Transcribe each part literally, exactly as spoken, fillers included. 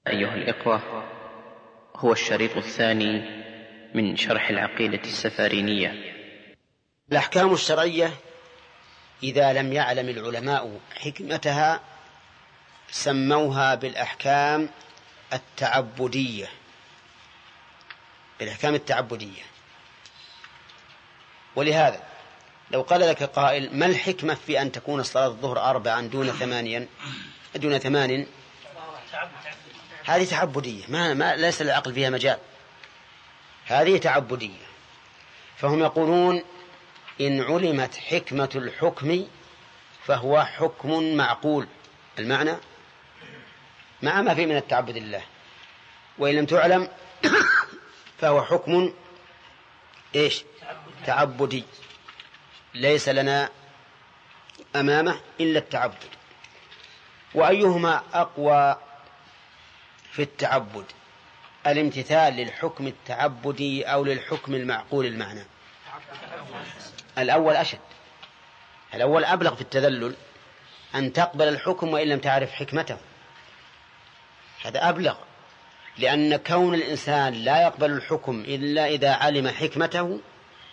أيها الإخوة، هو الشريط الثاني من شرح العقيدة السفارينية. الأحكام الشرعية إذا لم يعلم العلماء حكمتها سموها بالأحكام التعبدية بالأحكام التعبدية ولهذا لو قال لك قائل: ما الحكمة في أن تكون صلاة الظهر أربعا دون ثمانيا دون ثمان؟ هذه تعبدية، ما, ما ليس العقل فيها مجال، هذه تعبدية. فهم يقولون: إن علمت حكمة الحكم فهو حكم معقول المعنى مع ما فيه من التعبد لله، وإن لم تعلم فهو حكم إيش؟ تعبدي، ليس لنا أمامه إلا التعبد. وأيهما أقوى في التعبد، الامتثال للحكم التعبدي أو للحكم المعقول المعنى؟ الأول أشد، الأول أبلغ في التذلل، أن تقبل الحكم وإن لم تعرف حكمته، هذا أبلغ، لأن كون الإنسان لا يقبل الحكم إلا إذا علم حكمته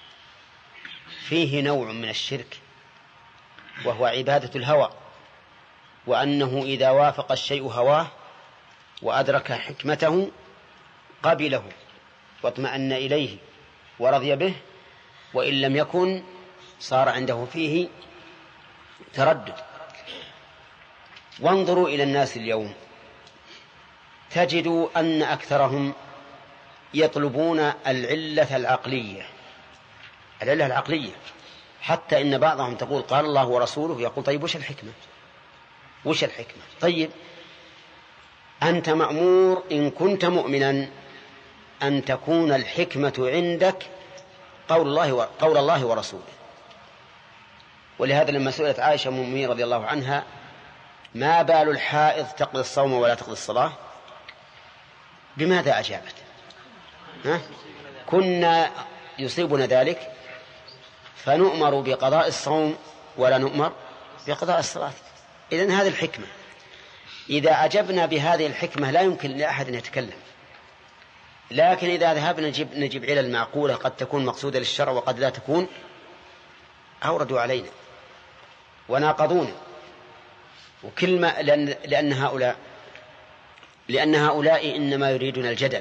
فيه نوع من الشرك، وهو عبادة الهوى، وأنه إذا وافق الشيء هواه وأدرك حكمته قبله واطمأن إليه ورضي به، وإن لم يكن صار عنده فيه تردد. وانظروا إلى الناس اليوم تجدوا أن أكثرهم يطلبون العلة العقلية العلة العقلية حتى إن بعضهم تقول قال الله ورسوله، يقول: طيب وش الحكمة؟ وش الحكمة؟ طيب أنت مأمور إن كنت مؤمنا أن تكون الحكمة عندك قول الله قول الله ورسوله. ولهذا لما سئلت عائشة أم المؤمنين رضي الله عنها: ما بال الحائض تقضي الصوم ولا تقضي الصلاة؟ بماذا أجابت؟ ها؟ كنا يصيبنا ذلك فنؤمر بقضاء الصوم ولا نؤمر بقضاء الصلاة. إذن هذه الحكمة، إذا أجبنا بهذه الحكمة لا يمكن لأحد أن يتكلم. لكن إذا ذهبنا نجيب, نجيب علل المعقولة قد تكون مقصودة للشرع وقد لا تكون، أوردوا علينا وناقضونا. وكلمة لأن, لأن هؤلاء لأن هؤلاء إنما يريدون الجدل،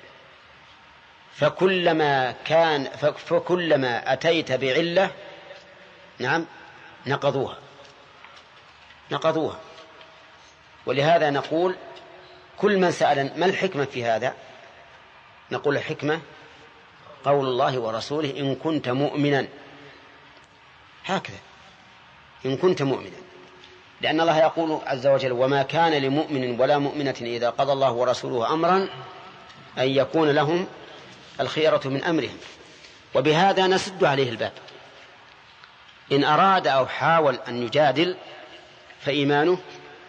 فكلما كان فكلما أتيت بعلة نعم نقضوها نقضوها ولهذا نقول: كل من سأل ما الحكمة في هذا، نقول: الحكمة قول الله ورسوله إن كنت مؤمنا. هكذا إن كنت مؤمنا، لأن الله يقول عز وجل: وما كان لمؤمن ولا مؤمنة إذا قضى الله ورسوله أمرا أن يكون لهم الخيرة من أمرهم. وبهذا نسد عليه الباب. إن أراد أو حاول أن يجادل فإيمانه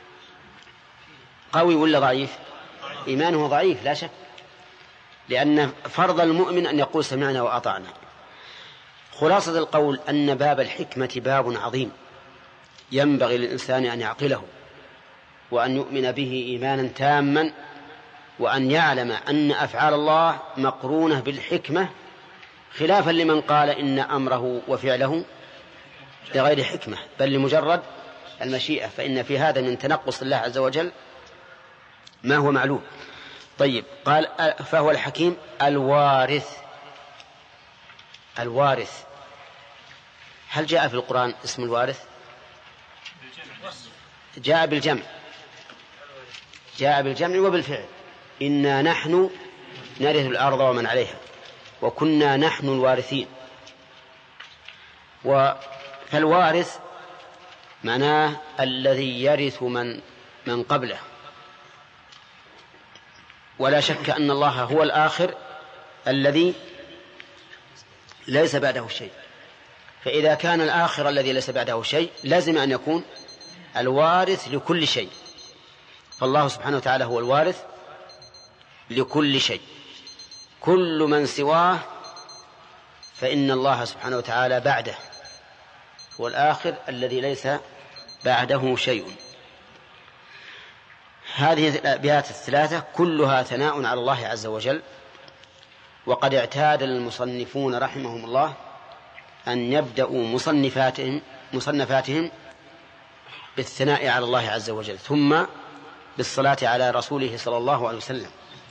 قوي ولا ضعيف؟ إيمانه ضعيف لا شك، لأن فرض المؤمن أن يقول سمعنا وأطعنا. خلاصة القول أن باب الحكمة باب عظيم ينبغي للإنسان أن يعقله وأن يؤمن به إيمانا تاما، وأن يعلم أن أفعال الله مقرونة بالحكمة، خلافا لمن قال إن أمره وفعله لغير حكمة بل لمجرد المشيئة، فإن في هذا من تنقص الله عز وجل ما هو معلوم. طيب، قال: فهو الحكيم الوارث. الوارث، هل جاء في القرآن اسم الوارث؟ جاء بالجمع جاء بالجمع وبالفعل: إنا نحن نرث الأرض ومن عليها وكنا نحن الوارثين. فالوارث معناه الذي يرث من من قبله، ولا شك أن الله هو الآخر الذي ليس بعده شيء. فإذا كان الآخر الذي ليس بعده شيء لازم أن يكون الوارث لكل شيء، فالله سبحانه وتعالى هو الوارث لكل شيء. كل من سواه فإن الله سبحانه وتعالى بعده هو الآخر الذي ليس بعده شيء. هذه الأبيات الثلاثة كلها ثناء على الله عز وجل، وقد اعتاد المصنفون رحمهم الله أن يبدأوا مصنفاتهم مصنفاتهم بالثناء على الله عز وجل ثم بالصلاة على رسوله صلى الله عليه وسلم،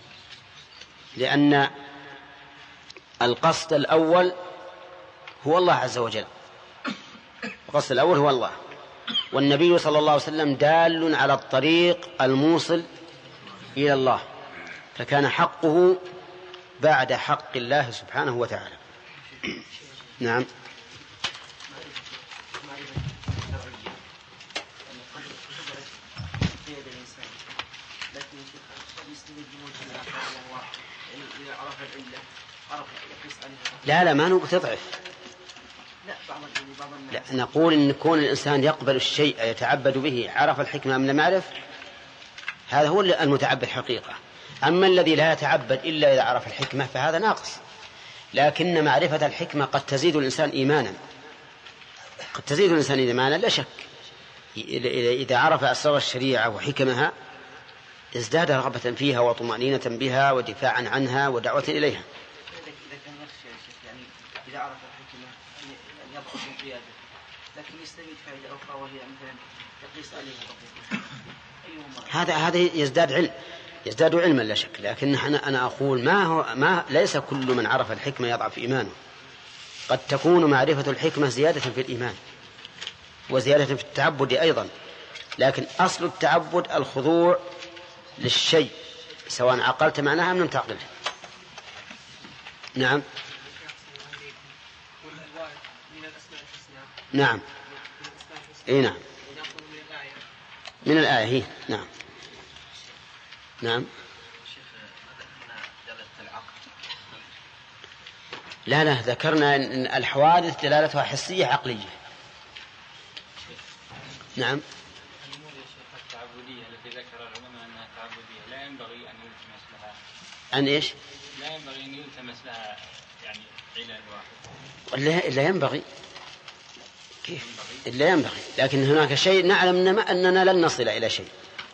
لأن القصد الأول هو الله عز وجل، القصد الأول هو الله، والنبي صلى الله عليه وسلم دال على الطريق الموصل إلى الله، فكان حقه بعد حق الله سبحانه وتعالى. نعم. لا لا ما نقول تضعف، لا نقول إن كون الإنسان يقبل الشيء يتعبد به عرف الحكمة أم لم يعرف، هذا هو المتعبد حقيقة. أما الذي لا يتعبد إلا إذا عرف الحكمة فهذا ناقص. لكن معرفة الحكمة قد تزيد الإنسان إيمانا، قد تزيد الإنسان إيمانا لا شك. إذا عرف أسرار الشريعة وحكمها ازداد رغبة فيها وطمأنينة بها ودفاعا عنها ودعوة إليها. إذا كان يخشى يا شيخ يعني إذا عرف الحكمة أن يضعف القيادة، لكن يستفيد فائدة أخرى وهي مثلا تقيس عليها هذا هذا يزداد علم، يزداد علما لا شك. لكن أنا أنا أقول ما هو ما ليس كل من عرف الحكمة يضعف إيمانه، قد تكون معرفة الحكمة زيادة في الإيمان وزيادة في التعبد أيضا، لكن أصل التعبد الخضوع للشيء سواء عقلت معناها أم لم تعقله. نعم نعم اي نعم من الآية هي نعم نعم. لا لا ذكرنا أن الحوادث دلالتها حسية عقلية. نعم. الأمور يا شيخ التعبدية التي ذكر العلماء أنها تعبدية لا ينبغي أن يلتمس لها أن إيش؟ لا ينبغي أن يلتمس لها يعني علل واحد. لا لا ينبغي. كيف؟ لا ينبغي، لكن هناك شيء نعلم أننا لن نصل إلى شيء.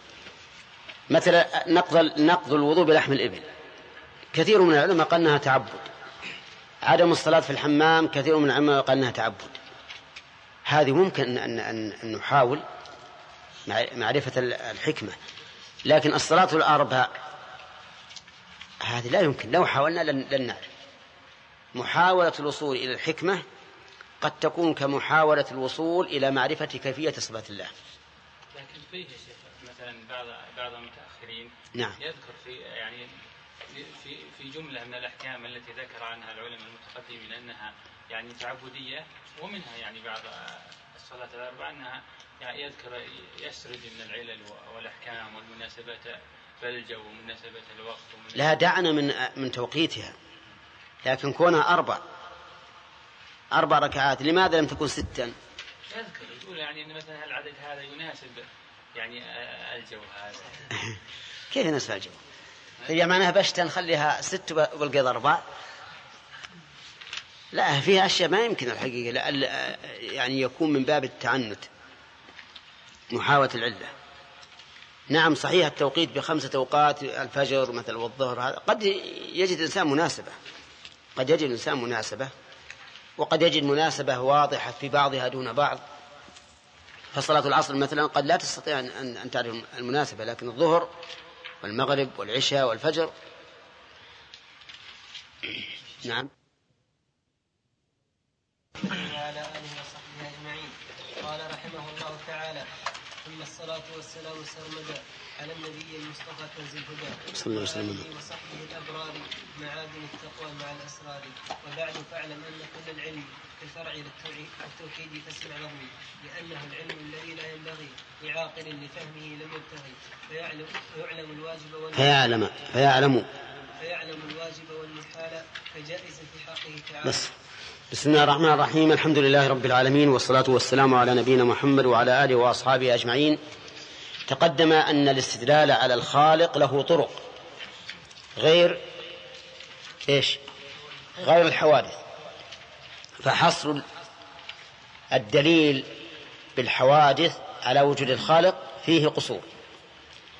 مثلا نقض نقض الوضوء بلحم الإبل، كثير من العلماء قال أنها تعبد. عدم الصلاة في الحمام كثير من العلماء قال أنها تعبد. هذه ممكن أن أن نحاول معرفة الحكمة، لكن الصلاة الأربع هذه لا يمكن، لو حاولنا لن نعرف. محاولة الوصول إلى الحكمة قد تكون كمحاولة الوصول إلى معرفة كيفية صفات الله. لكن فيه يا شيخ مثلا بعض بعض المتأخرين نعم. يذكر في يعني في في جملة من الأحكام التي ذكر عنها العلماء المتقدمين أنها يعني تعبدية، ومنها يعني بعض الصلاة الأربع أنها يعني يذكر يسرد من العلل والأحكام والمناسبات بالجو ومناسبة الوقت. لا دعنا من من توقيتها، لكن كونها أربع أربع ركعات لماذا لم تكن ستا؟ يذكر يقول يعني أن مثلا العدد هذا يناسب يعني الجو هذا. كيف يناسب الجو؟ هي معناها بشتا نخليها ست والقيض أربع؟ لا فيها أشياء ما يمكن الحقيقة لا يعني يكون من باب التعنت محاولة العلة. نعم صحيح التوقيت بخمسة أوقات الفجر مثل والظهر هذا قد يجد الإنسان مناسبة، قد يجد الإنسان مناسبة وقد يجد مناسبة واضحة في بعضها دون بعض. فصلاة العصر مثلا قد لا تستطيع أن أن تعرف المناسبة، لكن الظهر والمغرب والعشاء والفجر. نعم. وعلى آله وصحبه أجمعين. قال رحمه الله تعالى: ثم الصلاة والسلام سرمدا على النبي المصطفى كنز الهدى صلى الله عليه وسلم وصحبه الأبرار معادن التقوى مع الأسرار. وبعد فاعلم أن كل العلم كالفرع للتوحيد فاسمع نظمي، لأنه العلم الذي لا ينبغي لعاقل لفهمه لم يبتغي، فيعلم, فيعلم الواجب والمحال فيعلم فيعلم فيعلم الواجب والمحال كجائز في حقه تعالى. بس. بسم الله الرحمن الرحيم. الحمد لله رب العالمين، والصلاة والسلام على نبينا محمد وعلى آله وأصحابه أجمعين. تقدم أن الاستدلال على الخالق له طرق غير إيش؟ غير الحوادث. فحصر الدليل بالحوادث على وجود الخالق فيه قصور،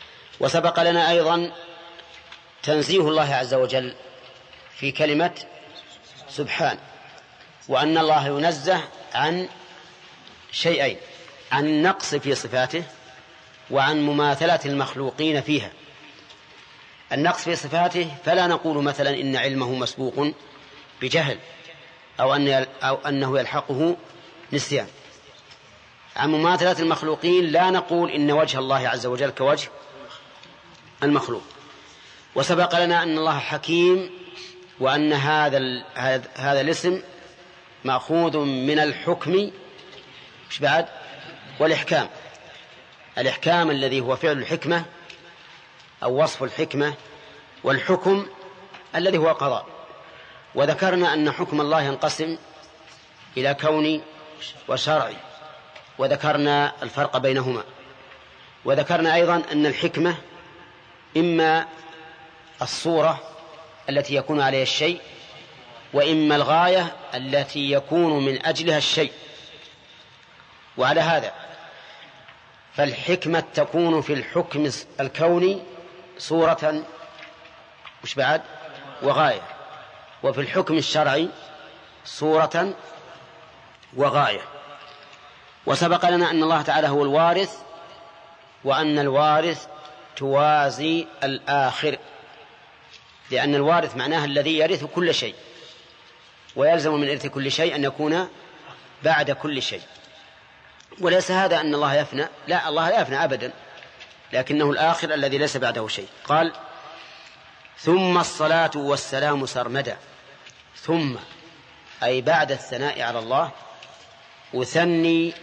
وسبق لنا أيضا تنزيه الله عز وجل في كلمة سبحان، وأن الله ينزه عن شيئين: عن النقص في صفاته وعن مماثلة المخلوقين فيها. النقص في صفاته فلا نقول مثلا إن علمه مسبوق بجهل أو, أن أو أنه يلحقه نسيان. عن مماثلة المخلوقين لا نقول إن وجه الله عز وجل كوجه المخلوق. وسبق لنا أن الله حكيم، وأن هذا هذا الاسم مأخوذ من الحكم مش بعد والإحكام. الإحكام الذي هو فعل الحكمة أو وصف الحكمة، والحكم الذي هو قضاء. وذكرنا أن حكم الله ينقسم إلى كوني وشرعي، وذكرنا الفرق بينهما. وذكرنا أيضا أن الحكمة إما الصورة التي يكون عليها الشيء، وإما الغاية التي يكون من أجلها الشيء. وعلى هذا فالحكمة تكون في الحكم الكوني صورة مش بعد وغاية، وفي الحكم الشرعي صورة وغاية. وسبق لنا أن الله تعالى هو الوارث، وأن الوارث توازي الآخر، لأن الوارث معناه الذي يرث كل شيء، ويلزم من إرث كل شيء أن يكون بعد كل شيء. وليس هذا أن الله يفنى، لا، الله لا يفنى أبدا، لكنه الآخر الذي ليس بعده شيء. قال: ثم الصلاة والسلام سرمدا. ثم أي بعد الثناء على الله أثني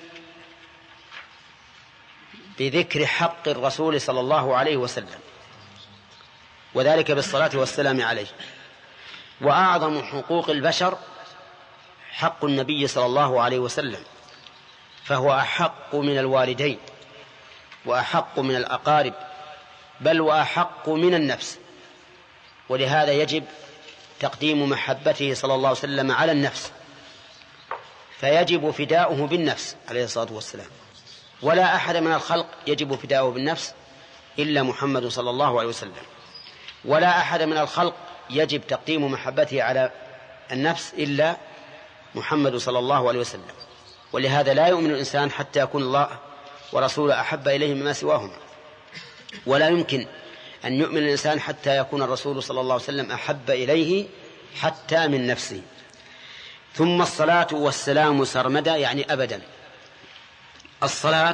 بذكر حق الرسول صلى الله عليه وسلم، وذلك بالصلاة والسلام عليه. وأعظم حقوق البشر حق النبي صلى الله عليه وسلم، فهو أحق من الوالدين وأحق من الأقارب، بل وأحق من النفس. ولهذا يجب تقديم محبته صلى الله عليه وسلم على النفس، فيجب فداؤه بالنفس عليه الصلاة والسلام. ولا أحد من الخلق يجب فداؤه بالنفس إلا محمد صلى الله عليه وسلم، ولا أحد من الخلق يجب تقديم محبته على النفس إلا محمد صلى الله عليه وسلم. ولهذا لا يؤمن الإنسان حتى يكون الله ورسوله أحب إليه مما سواهما، ولا يمكن أن يؤمن الإنسان حتى يكون الرسول صلى الله عليه وسلم أحب إليه حتى من نفسه. ثم الصلاة والسلام سرمدا، يعني أبدا. الصلاة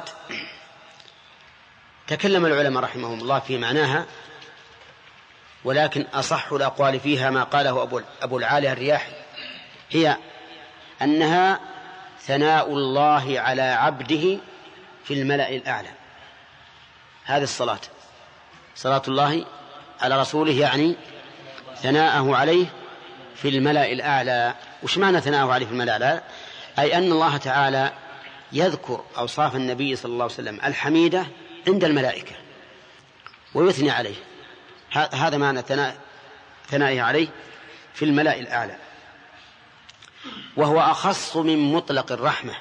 تكلم العلماء رحمهم الله في معناها، ولكن أصح الأقوال فيها ما قاله أبو العالية الرياحي، هي أنها ثناء الله على عبده في الملأ الأعلى. هذه الصلاة، صلاة الله على رسوله، يعني ثناءه عليه في الملأ الأعلى. وش معنى ثناءه عليه في الملأ الأعلى؟ أي أن الله تعالى يذكر أوصاف النبي صلى الله عليه وسلم الحميدة عند الملائكة ويثني عليه. هذا معنى ثنائه عليه في الملأ الأعلى. وهو أخص من مطلق الرحمة،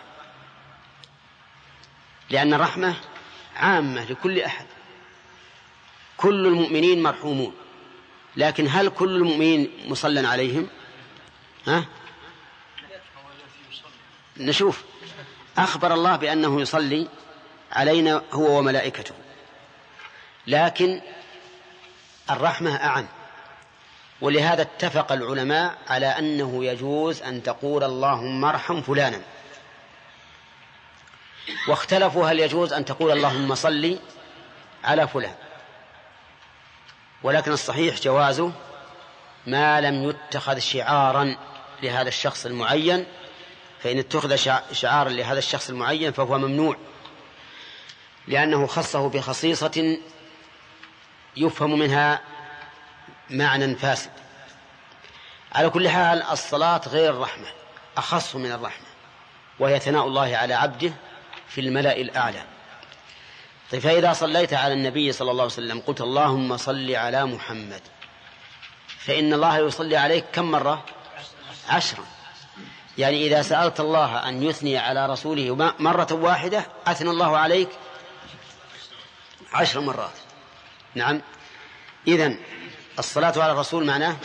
لأن الرحمة عامة لكل أحد، كل المؤمنين مرحومون. لكن هل كل المؤمنين مصلى عليهم؟ ها؟ نشوف. أخبر الله بأنه يصلي علينا هو وملائكته، لكن الرحمة أعم. ولهذا اتفق العلماء على أنه يجوز أن تقول اللهم ارحم فلانا، واختلفوا هل يجوز أن تقول اللهم صل على فلان. ولكن الصحيح جوازه ما لم يتخذ شعارا لهذا الشخص المعين، فإن اتخذ شعارا لهذا الشخص المعين فهو ممنوع، لأنه خصه بخصيصة يفهم منها معنى فاسد. على كل حال الصلاة غير الرحمة، أخص من الرحمة، وهي ثناء الله على عبده في الملأ الأعلى. طيب، فإذا صليت على النبي صلى الله عليه وسلم قلت اللهم صل على محمد، فإن الله يصلي عليك كم مرة؟ عشرا. يعني إذا سألت الله أن يثني على رسوله مرة واحدة أثنى الله عليك عشر مرات. نعم. إذن الصلاة على الرسول معناه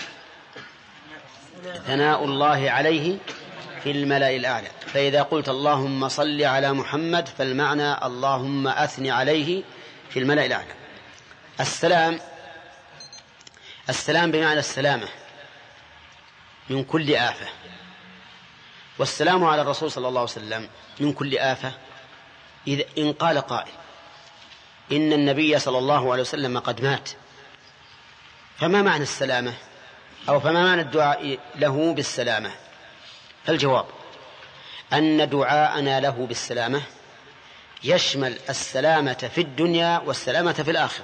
ثناء الله عليه في الملأ الأعلى. فإذا قلت اللهم صل على محمد فالمعنى اللهم أثني عليه في الملأ الأعلى. السلام السلام بمعنى السلامة من كل آفة، والسلام على الرسول صلى الله عليه وسلم من كل آفة. إذا إن قال قائل إن النبي صلى الله عليه وسلم قد مات، فما معنى السلامة أو فما معنى الدعاء له بالسلامة؟ فالجواب أن دعاءنا له بالسلامة يشمل السلامة في الدنيا والسلامة في الآخرة.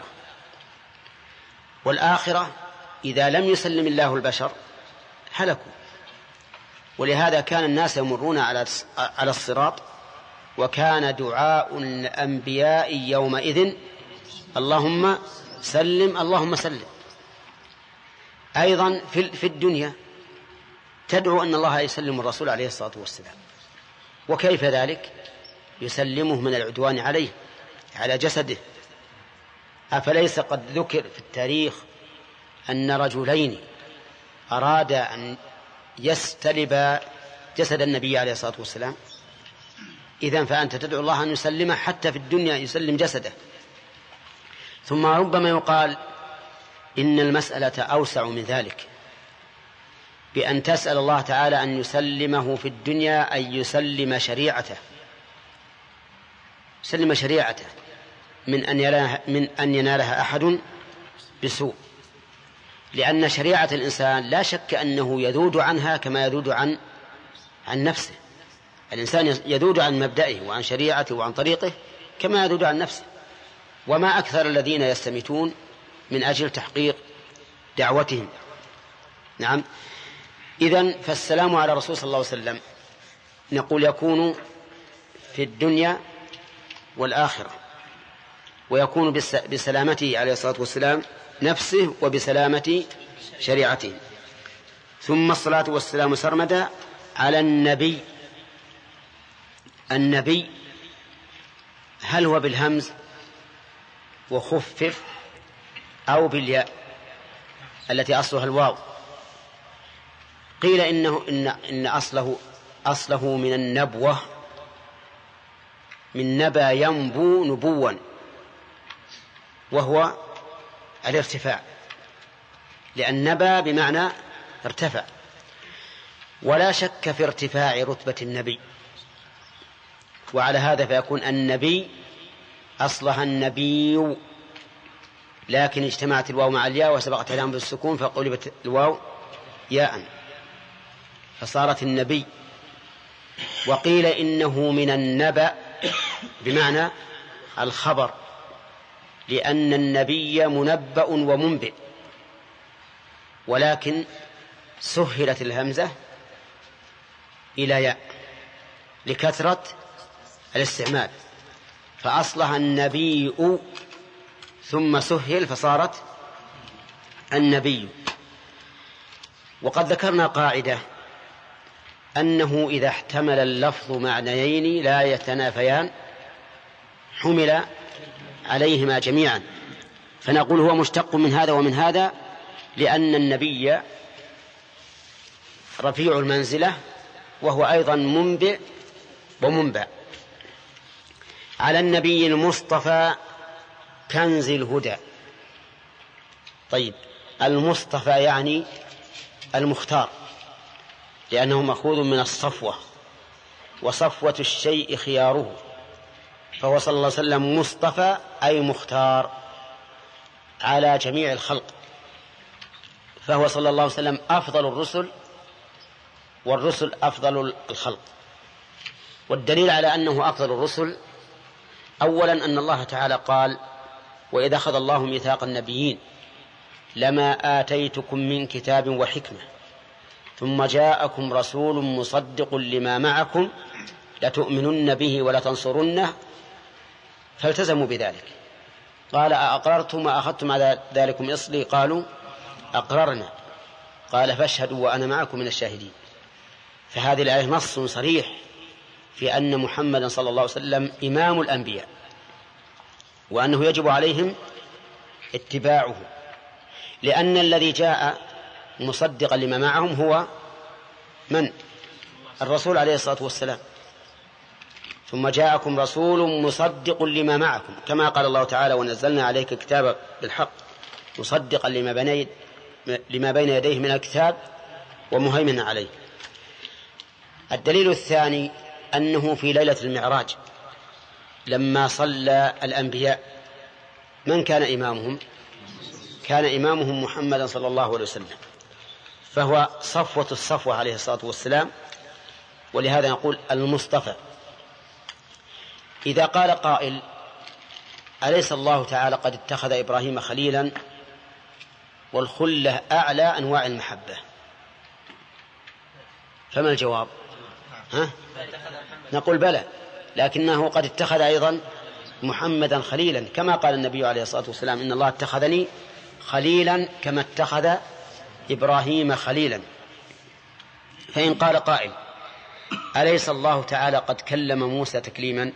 والآخرة إذا لم يسلم الله البشر هلكوا، ولهذا كان الناس يمرون على الصراط وكان دعاء الأنبياء يومئذ اللهم سلم اللهم سلم. أيضا في الدنيا تدعو أن الله يسلم الرسول عليه الصلاة والسلام. وكيف ذلك؟ يسلمه من العدوان عليه على جسده. أفليس قد ذكر في التاريخ أن رجلين أرادا أن يستلب جسد النبي عليه الصلاة والسلام؟ إذن فأنت تدعو الله أن يسلمه حتى في الدنيا يسلم جسده. ثم ربما يقال إن المسألة أوسع من ذلك، بأن تسأل الله تعالى أن يسلمه في الدنيا أن يسلم شريعته يسلم شريعته من أن ينالها, من أن ينالها أحد بسوء، لأن شريعة الإنسان لا شك أنه يذود عنها كما يذود عن عن نفسه. الإنسان يذود عن مبدئه وعن شريعته وعن طريقه كما يذود عن نفسه. وما أكثر الذين يستمتون من أجل تحقيق دعوتهم. نعم. إذن فالسلام على الرسول صلى الله عليه وسلم نقول يكون في الدنيا والآخرة، ويكون بسلامته عليه الصلاة والسلام نفسه وبسلامة شريعته. ثم الصلاة والسلام سرمدا على النبي. النبي هل هو بالهمز وخفف أو بالياء التي أصلها الواو؟ قيل إنه إن, إن أصله أصله من النبوة، من نبا ينبو نبوا، وهو الارتفاع، لأن نبا بمعنى ارتفع. ولا شك في ارتفاع رتبة النبي، وعلى هذا فيكون النبي أصلها النبي، لكن اجتمعت الواو مع الياء وسبقت الهام بالسكون فقلبت الواو ياء فصارت النبي. وقيل إنه من النبأ بمعنى الخبر، لأن النبي منبأ ومنبئ، ولكن سهلت الهمزة إلى ياء لكثرة الاستعمال، فأصلها النبي ثم سهل فصارت النبي. وقد ذكرنا قاعدة أنه إذا احتمل اللفظ معنيين لا يتنافيان حمل عليهما جميعا، فنقول هو مشتق من هذا ومن هذا، لأن النبي رفيع المنزلة وهو أيضا منبئ ومنبأ. على النبي المصطفى كنز الهدى. طيب، المصطفى يعني المختار، لأنه مأخوذ من الصفوة، وصفوة الشيء خياره، فهو صلى الله عليه وسلم مصطفى أي مختار على جميع الخلق، فهو صلى الله عليه وسلم أفضل الرسل، والرسل أفضل الخلق. والدليل على أنه أفضل الرسل أولا أن الله تعالى قال: وإذا أخذ الله ميثاق النبيين لما آتيتكم من كتاب وحكمة ثم جاءكم رسول مصدق لما معكم لتؤمنن به ولتنصرنه فالتزموا بذلك. قال: أأقررتم وأخذتم على ذلكم إصري؟ قالوا: أقررنا. قال: فاشهدوا وأنا معكم من الشاهدين. فهذه الآية نص صريح في أن محمدا صلى الله عليه وسلم إمام الأنبياء، وأنه يجب عليهم اتباعه، لأن الذي جاء مصدقا لما معهم هو من؟ الرسول عليه الصلاة والسلام. ثم جاءكم رسول مصدق لما معكم، كما قال الله تعالى ونزلنا عليك الكتاب بالحق مصدقا لما بين لما بين يديه من الكتاب ومهيمنا عليه. الدليل الثاني أنه في ليلة المعراج لما صلى الأنبياء من كان إمامهم؟ كان إمامهم محمد صلى الله عليه وسلم، فهو صفوة الصفوة عليه الصلاة والسلام، ولهذا نقول المصطفى. إذا قال قائل أليس الله تعالى قد اتخذ إبراهيم خليلا والخلة أعلى أنواع المحبة؟ فما الجواب؟ ها؟ نقول بلى، لكنه قد اتخذ أيضا محمدا خليلا، كما قال النبي عليه الصلاة والسلام إن الله اتخذني خليلا كما اتخذ إبراهيم خليلا. فإن قال قائل أليس الله تعالى قد كلم موسى تكليما؟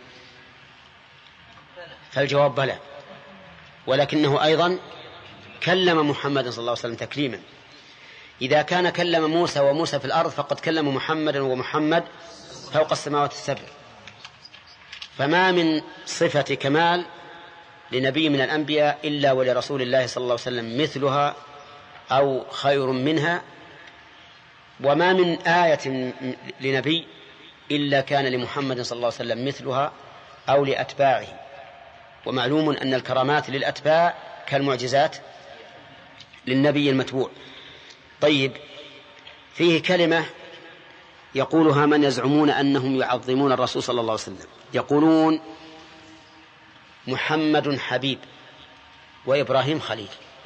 فالجواب بلى، ولكنه أيضا كلم محمد صلى الله عليه وسلم تكليما. إذا كان كلم موسى وموسى في الأرض فقد كلم محمدا ومحمد فوق السماوات السبع. فما من صفة كمال لنبي من الأنبياء إلا ولرسول الله صلى الله عليه وسلم مثلها أو خير منها، وما من آية لنبي إلا كان لمحمد صلى الله عليه وسلم مثلها أو لأتباعه. ومعلوم أن الكرامات للأتباع كالمعجزات للنبي المتبوع. طيب، فيه كلمة يقولها من يزعمون أنهم يعظمون الرسول صلى الله عليه وسلم، يقولون محمد حبيب وإبراهيم خليل.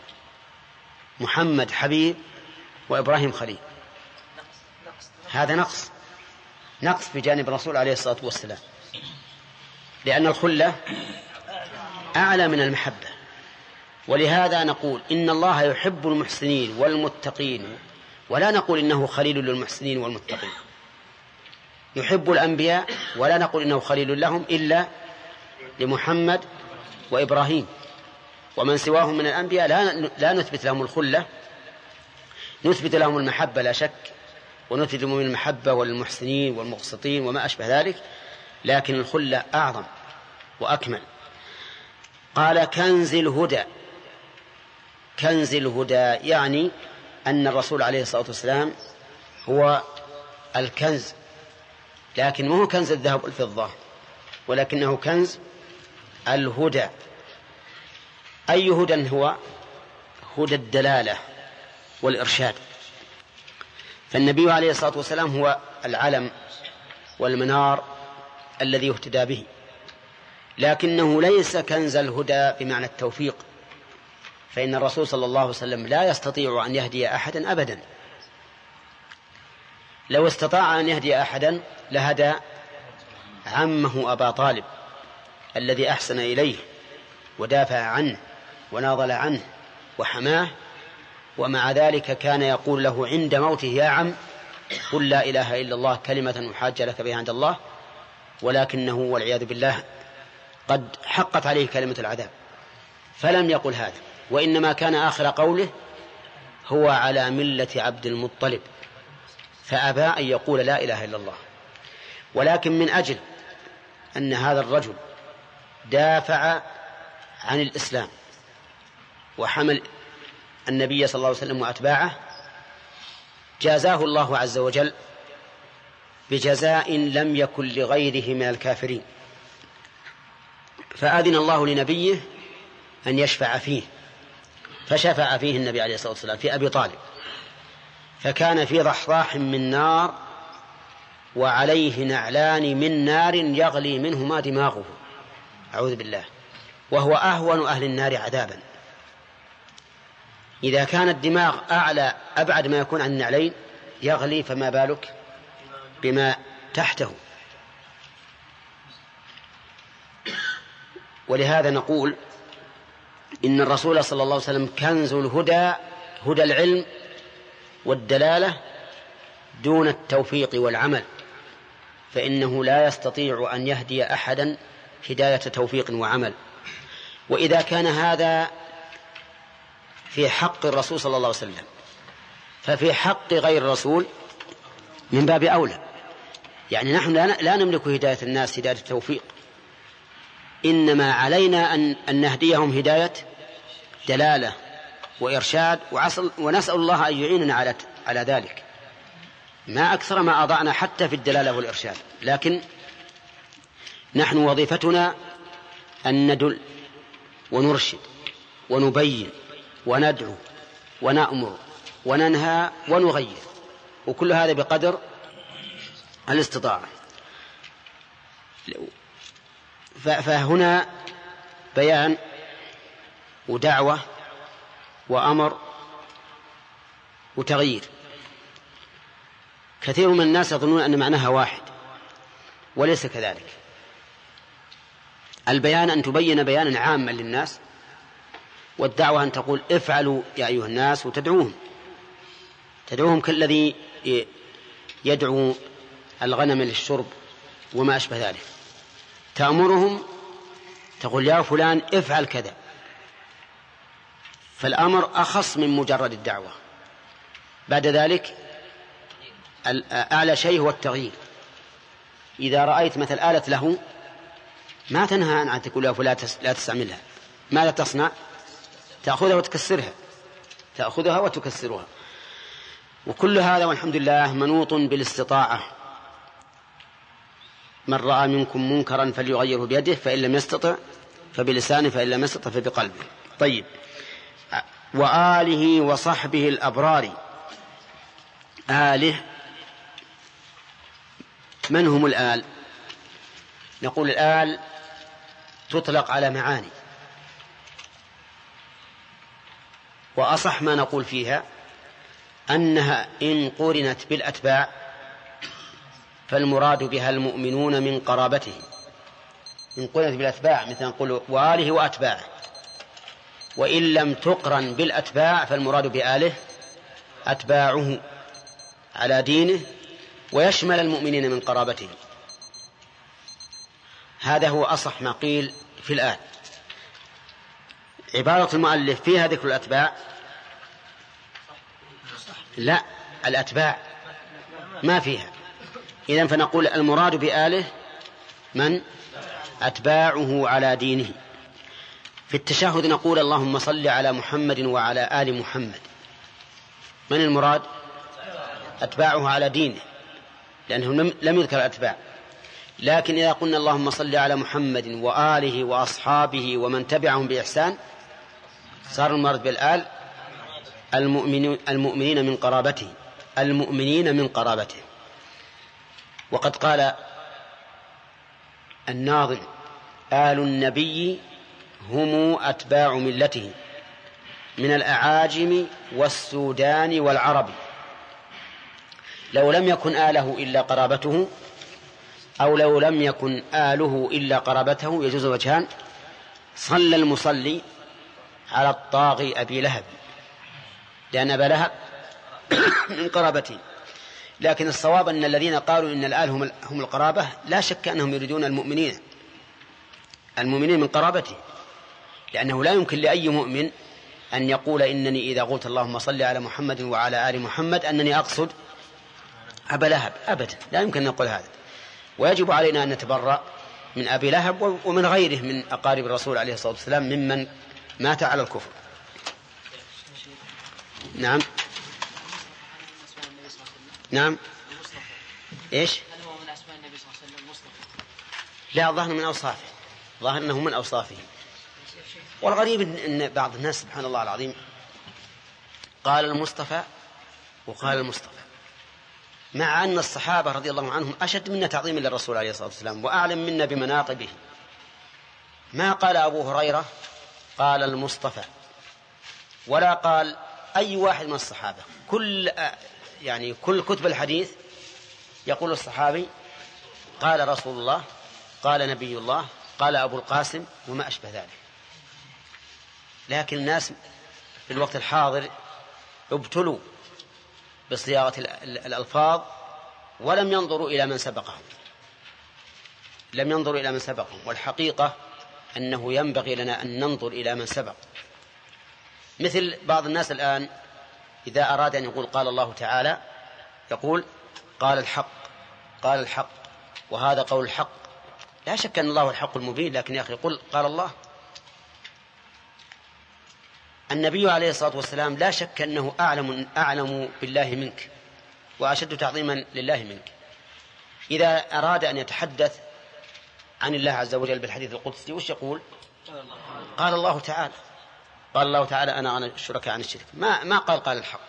محمد حبيب وإبراهيم خليل، هذا نقص نقص بجانب الرسول عليه الصلاة والسلام، لأن الخلة أعلى من المحبة. ولهذا نقول إن الله يحب المحسنين والمتقين، ولا نقول إنه خليل للمحسنين والمتقين. يحب الأنبياء ولا نقول إنه خليل لهم إلا لمحمد وإبراهيم، ومن سواهم من الأنبياء لا لا نثبت لهم الخلة، نثبت لهم المحبة لا شك، ونثبت لهم المحبة والمحسنين والمقسطين وما أشبه ذلك، لكن الخلة أعظم وأكمل. قال كنز الهدى. كنز الهدى يعني أن الرسول عليه الصلاة والسلام هو الكنز، لكن ما هو كنز الذهب والفضة، ولكنه كنز الهدى. أي هدى هو؟ هدى الدلالة والإرشاد. فالنبي عليه الصلاة والسلام هو العلم والمنار الذي يهتدى به، لكنه ليس كنز الهدى بمعنى التوفيق، فإن الرسول صلى الله عليه وسلم لا يستطيع أن يهدي أحدا أبدا. لو استطاع أن يهدي أحدا لهدى عمه أبا طالب الذي أحسن إليه ودافع عنه وناضل عنه وحماه، ومع ذلك كان يقول له عند موته يا عم قل لا إله إلا الله كلمة أحاج لك بها عند الله، ولكنه والعياذ بالله قد حقت عليه كلمة العذاب فلم يقل هذا، وإنما كان آخر قوله هو على ملة عبد المطلب، فأبى أن يقول لا إله إلا الله. ولكن من أجل أن هذا الرجل دافع عن الإسلام وحمل النبي صلى الله عليه وسلم وأتباعه، جازاه الله عز وجل بجزاء لم يكن لغيره من الكافرين، فأذن الله لنبيه أن يشفع فيه، فشفع فيه النبي عليه الصلاة والسلام في أبي طالب، فكان في ضحضاح من نار وعليه نعلان من نار يغلي منهما دماغه، أعوذ بالله، وهو أهون أهل النار عذابا. إذا كان الدماغ أعلى أبعد ما يكون عن النعلين يغلي، فما بالك بما تحته. ولهذا نقول إن الرسول صلى الله عليه وسلم كنز الهدى، هدى العلم والدلالة دون التوفيق والعمل، فإنه لا يستطيع أن يهدي أحدا هداية توفيق وعمل. وإذا كان هذا في حق الرسول صلى الله عليه وسلم، ففي حق غير الرسول من باب أولى. يعني نحن لا نملك هداية الناس هداية التوفيق، إنما علينا أن نهديهم هداية دلالة وإرشاد، ونسأل الله أن يعيننا على على ذلك. ما أكثر ما أضعنا حتى في الدلالة والإرشاد، لكن نحن وظيفتنا أن ندل ونرشد ونبين وندعو ونأمر وننهى ونغير، وكل هذا بقدر الاستطاعة. فهنا بيان ودعوة وأمر وتغيير. كثير من الناس يظنون أن معناها واحد، وليس كذلك. البيان أن تبين بيانا عاما للناس، والدعوة أن تقول افعلوا يا أيها الناس، وتدعوهم تدعوهم كالذي يدعو الغنم للشرب وما أشبه ذلك. تأمرهم تقول يا فلان افعل كذا، فالأمر أخص من مجرد الدعوة. بعد ذلك أعلى شيء هو التغيير. إذا رأيت مثل آلة له ما تنهى عن تقول يا فلان لا تستعملها، ماذا تصنع؟ تأخذها وتكسرها، تأخذها وتكسرها. وكل هذا والحمد لله منوط بالاستطاعة. من رأى منكم منكرا فليغيره بيده، فإن لم يستطع فبلسانه، فإن لم يستطع فبقلبه. طيب، وآله وصحبه الأبرار. آله من هم الآل؟ نقول الآل تطلق على معاني، وأصح ما نقول فيها أنها إن قرنت بالأتباع فالمراد بها المؤمنون من قرابته. إن قرنت بالأتباع مثل نقول وآله وأتباعه، وإن لم تقرن بالأتباع فالمراد بآله أتباعه على دينه، ويشمل المؤمنين من قرابته. هذا هو أصح ما قيل في الآن. عبارة المؤلف فيها ذكر الأتباع؟ لا، الأتباع ما فيها. إذن فنقول المراد بآله من أتباعه على دينه. في التشهد نقول اللهم صل على محمد وعلى آل محمد. من المراد؟ أتباعه على دينه، لأنه لم يذكر الأتباع. لكن إذا قلنا اللهم صل على محمد وآله وأصحابه ومن تبعهم بإحسان صار المراد بالآل المؤمنين من قرابته، المؤمنين من قرابته. وقد قال الناظم آل النبي هم أتباع ملته من الأعاجم والسودان والعرب. لو لم يكن آله إلا قرابته، أو لو لم يكن آله إلا قرابته، يجوز وجهان: صلى المصلي على الطاغي أبي لهب، لأن أبا لهب من قرابته. لكن الصواب أن الذين قالوا إن الآل هم القرابة لا شك أنهم يريدون المؤمنين المؤمنين من قرابته، لأنه لا يمكن لأي مؤمن أن يقول إنني إذا قلت اللهم صل على محمد وعلى آل محمد أنني أقصد أبا لهب، أبدا لا يمكن أن نقول هذا. ويجب علينا أن نتبرأ من أبي لهب ومن غيره من أقارب الرسول عليه الصلاة والسلام ممن مات على الكفر. نعم نعم إيش؟ هل هو من أسماء النبي صلى الله عليه وسلم مصطفى؟ لا، ظاهر من أوصافه، ظاهر أنه من أوصافه. والغريب أن بعض الناس سبحان الله العظيم قال المصطفى وقال المصطفى، مع أن الصحابة رضي الله عنهم أشد منا تعظيما للرسول عليه الصلاة والسلام وأعلم منا بمناقبه. ما قال أبو هريرة قال المصطفى، ولا قال أي واحد من الصحابة. كل يعني كل كتب الحديث يقول الصحابي قال رسول الله، قال نبي الله، قال أبو القاسم وما أشبه ذلك. لكن الناس في الوقت الحاضر ابتلوا بصياغة الألفاظ ولم ينظروا إلى من سبقهم لم ينظروا إلى من سبقهم والحقيقة أنه ينبغي لنا أن ننظر إلى من سبق. مثل بعض الناس الآن إذا أراد أن يقول قال الله تعالى يقول قال الحق قال الحق وهذا قول الحق. لا شك أن الله الحق المبين، لكن يا أخي قل قال الله. النبي عليه الصلاة والسلام لا شك أنه أعلم, أعلم بالله منك وأشد تعظيما لله منك. إذا أراد أن يتحدث عن الله عز وجل بالحديث القدسي وش يقول؟ قال الله تعالى قال الله تعالى أنا أنا الشركاء عن الشرك، ما ما قال قال الحق.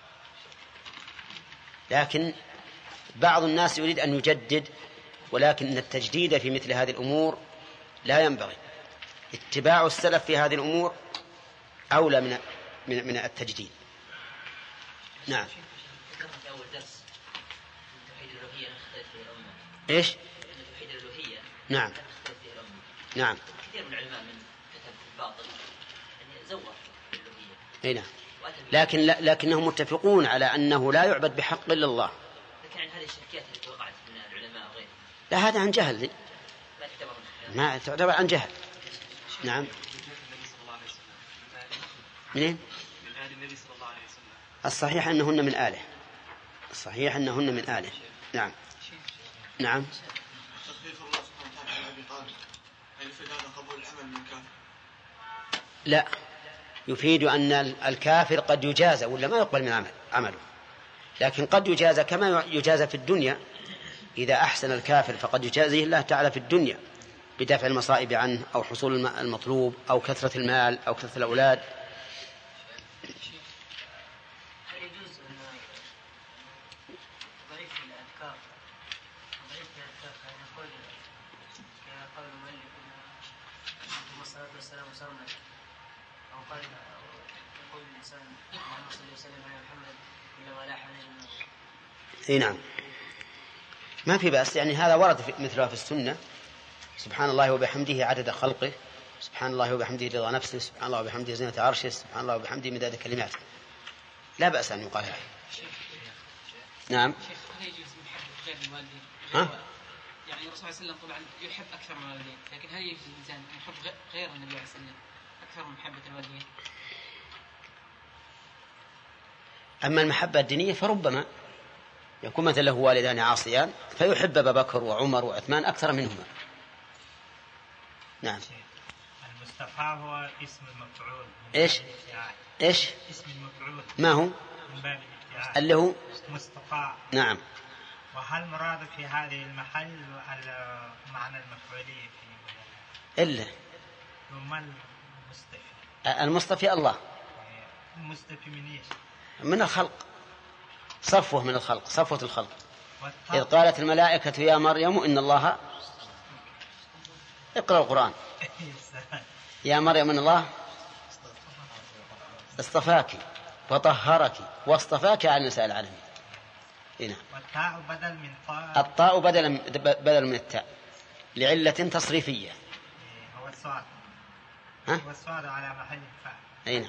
لكن بعض الناس يريد أن يجدد، ولكن التجديد في مثل هذه الأمور لا ينبغي. اتباع السلف في هذه الأمور أولى من من, من التجديد. نعم. إيش؟ نعم. نعم. كثير من العلماء من كتب الباطل يعني زور الألوهية. نعم. لكن لكنهم متفقون على أنه لا يعبد بحق إلا الله. لكن عن هذه الشركات التي وقعت من العلماء وغيرهم. لا هذا عن جهل. لا تعتبر ما تعتبر عن جهل. نعم. منين؟ من آل النبي صلى الله عليه وسلم. الصحيح أنهن من آله. الصحيح أنهن من آله. نعم. نعم. تخفيف الله سبحانه وتعالى الذي قال هل يفيد هذا قبول العمل من كافر؟ لا، يفيد أن الكافر قد يجازى ولا ما يقبل من عمل عمله، لكن قد يجازى كما يجازى في الدنيا. إذا أحسن الكافر فقد يجازيه الله تعالى في الدنيا بدفع المصائب عنه أو حصول المطلوب أو كثرة المال أو كثرة الأولاد. هل يجوز أن ضعيف الأذكار ضعيف الأذكار كان يقول قول المؤلف ثم الصلاة والسلام سرمدا، أو قال يقول الإنسان اللهم صل وسلم على محمد إلا ولا حنين. اي نعم، ما في بأس، يعني هذا ورد في مثلها في السنة. سبحان الله وبحمده عدد خلقه، سبحان الله وبحمده رضا نفسه، سبحان الله وبحمده زينة عرشه، سبحان الله وبحمده مداد كلماته. لا بأس أن يقال هذا. نعم. شيخ هل يجوز محبة غير الوالدين؟ ها؟ يعني الرسول صلى الله عليه وسلم طبعا يحب أكثر من الوالدين، لكن هل يجوز الإنسان أن يحب غير النبي عليه الصلاة والسلام أكثر من محبة الوالدين؟ أما المحبة الدينية فربما يكون مثل له والدان عاصيان فيحب أبا بكر وعمر وعثمان أكثر منهما. نعم. المصطفى هو اسم المفعول. إيش؟ إيش؟ اسم المفعول. ما هو؟ من باب الابتعاد. اللي هو؟ مصطفى. نعم. وهل مراد في هذه المحل معنى المفعولية في إلا وما المصطفى؟ المصطفى الله. المصطفى من إيش؟ من الخلق، صفوة من الخلق، صفوة الخلق. إذ قالت الملائكة يا مريم إن الله اقرأ القرآن يا مريم إن الله اصطفاك وطهرك واصطفاك على نساء العالمين. هنا والتاء بدل من طاء. الطاء بدل بدل من التاء لعلة تصريفية. هو السؤال. ها؟ هو السؤال على محل الفاء. أين؟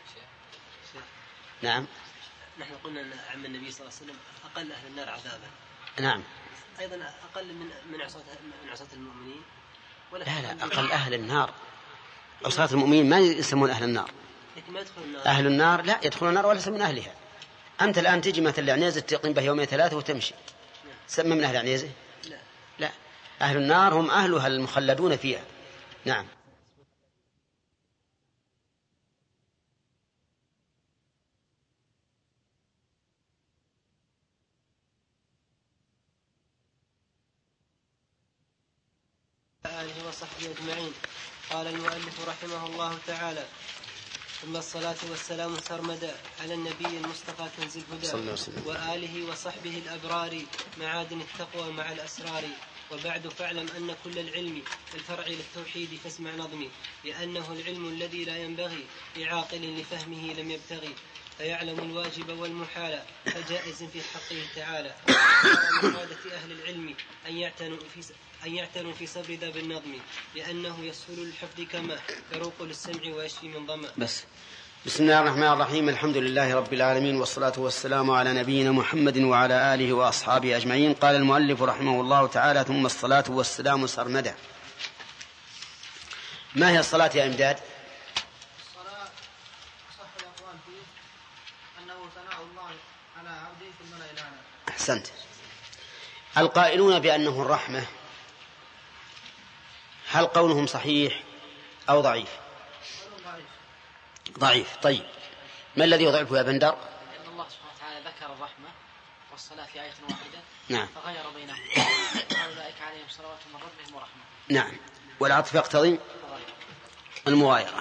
نعم. نحن قلنا أن عم النبي صلى الله عليه وسلم أقل أهل النار عذابا. نعم. أيضا أقل من من عصاة من عصاة المؤمنين. لا لا، أقل أهل النار عصاة المؤمنين ما يسمون أهل النار. ما يدخلون النار. أهل النار لا يدخلون النار ولا يسمون أهلها. أنت الآن تجي مثل عنيزة تقيم به يومين ثلاثة وتمشي، تسمى من أهل عنيزة؟ لا. لا، أهل النار هم أهلها المخلدون فيها. نعم. آله وصحبه أجمعين. قال المؤلف رحمه الله تعالى: ثم الصلاة والسلام سرمدا على النبي المصطفى كنز الهدى وآله وصحبه الأبرار معادن التقوى مع الأسرار. وبعد فاعلم أن كل العلم الفرع للتوحيد فاسمع نظمي، لأنه العلم الذي لا ينبغي لعاقل لفهمه لم يبتغي، فيعلم الواجب والمحال فجائز في حقه تعالى. من عادة أهل العلم أن يعتنوا في أن يعتنوا في صبر ذاب النظم، لأنه يسهل الحفظ كما يروق للسمع ويشفي من ظما. بس بسم الله الرحمن الرحيم. الحمد لله رب العالمين، والصلاة والسلام على نبينا محمد وعلى آله وأصحابه أجمعين. قال المؤلف رحمه الله تعالى: ثم الصلاة والسلام سرمدا. ما هي الصلاة يا إمداد؟ الصلاة صح أنه ثناء الله على عبده ثم لا إله. أحسنت. القائلون بأنه الرحمة هل قولهم صحيح أو ضعيف؟ ضعيف. طيب ما الذي يضعفه يا بندر؟ لأن الله سبحانه وتعالى ذكر الرحمة والصلاة في آية واحدة. نعم. فغير بينهم. أولئك عليهم صلوات من ربهم ورحمة. نعم. والعطف يقتضي المغايرة.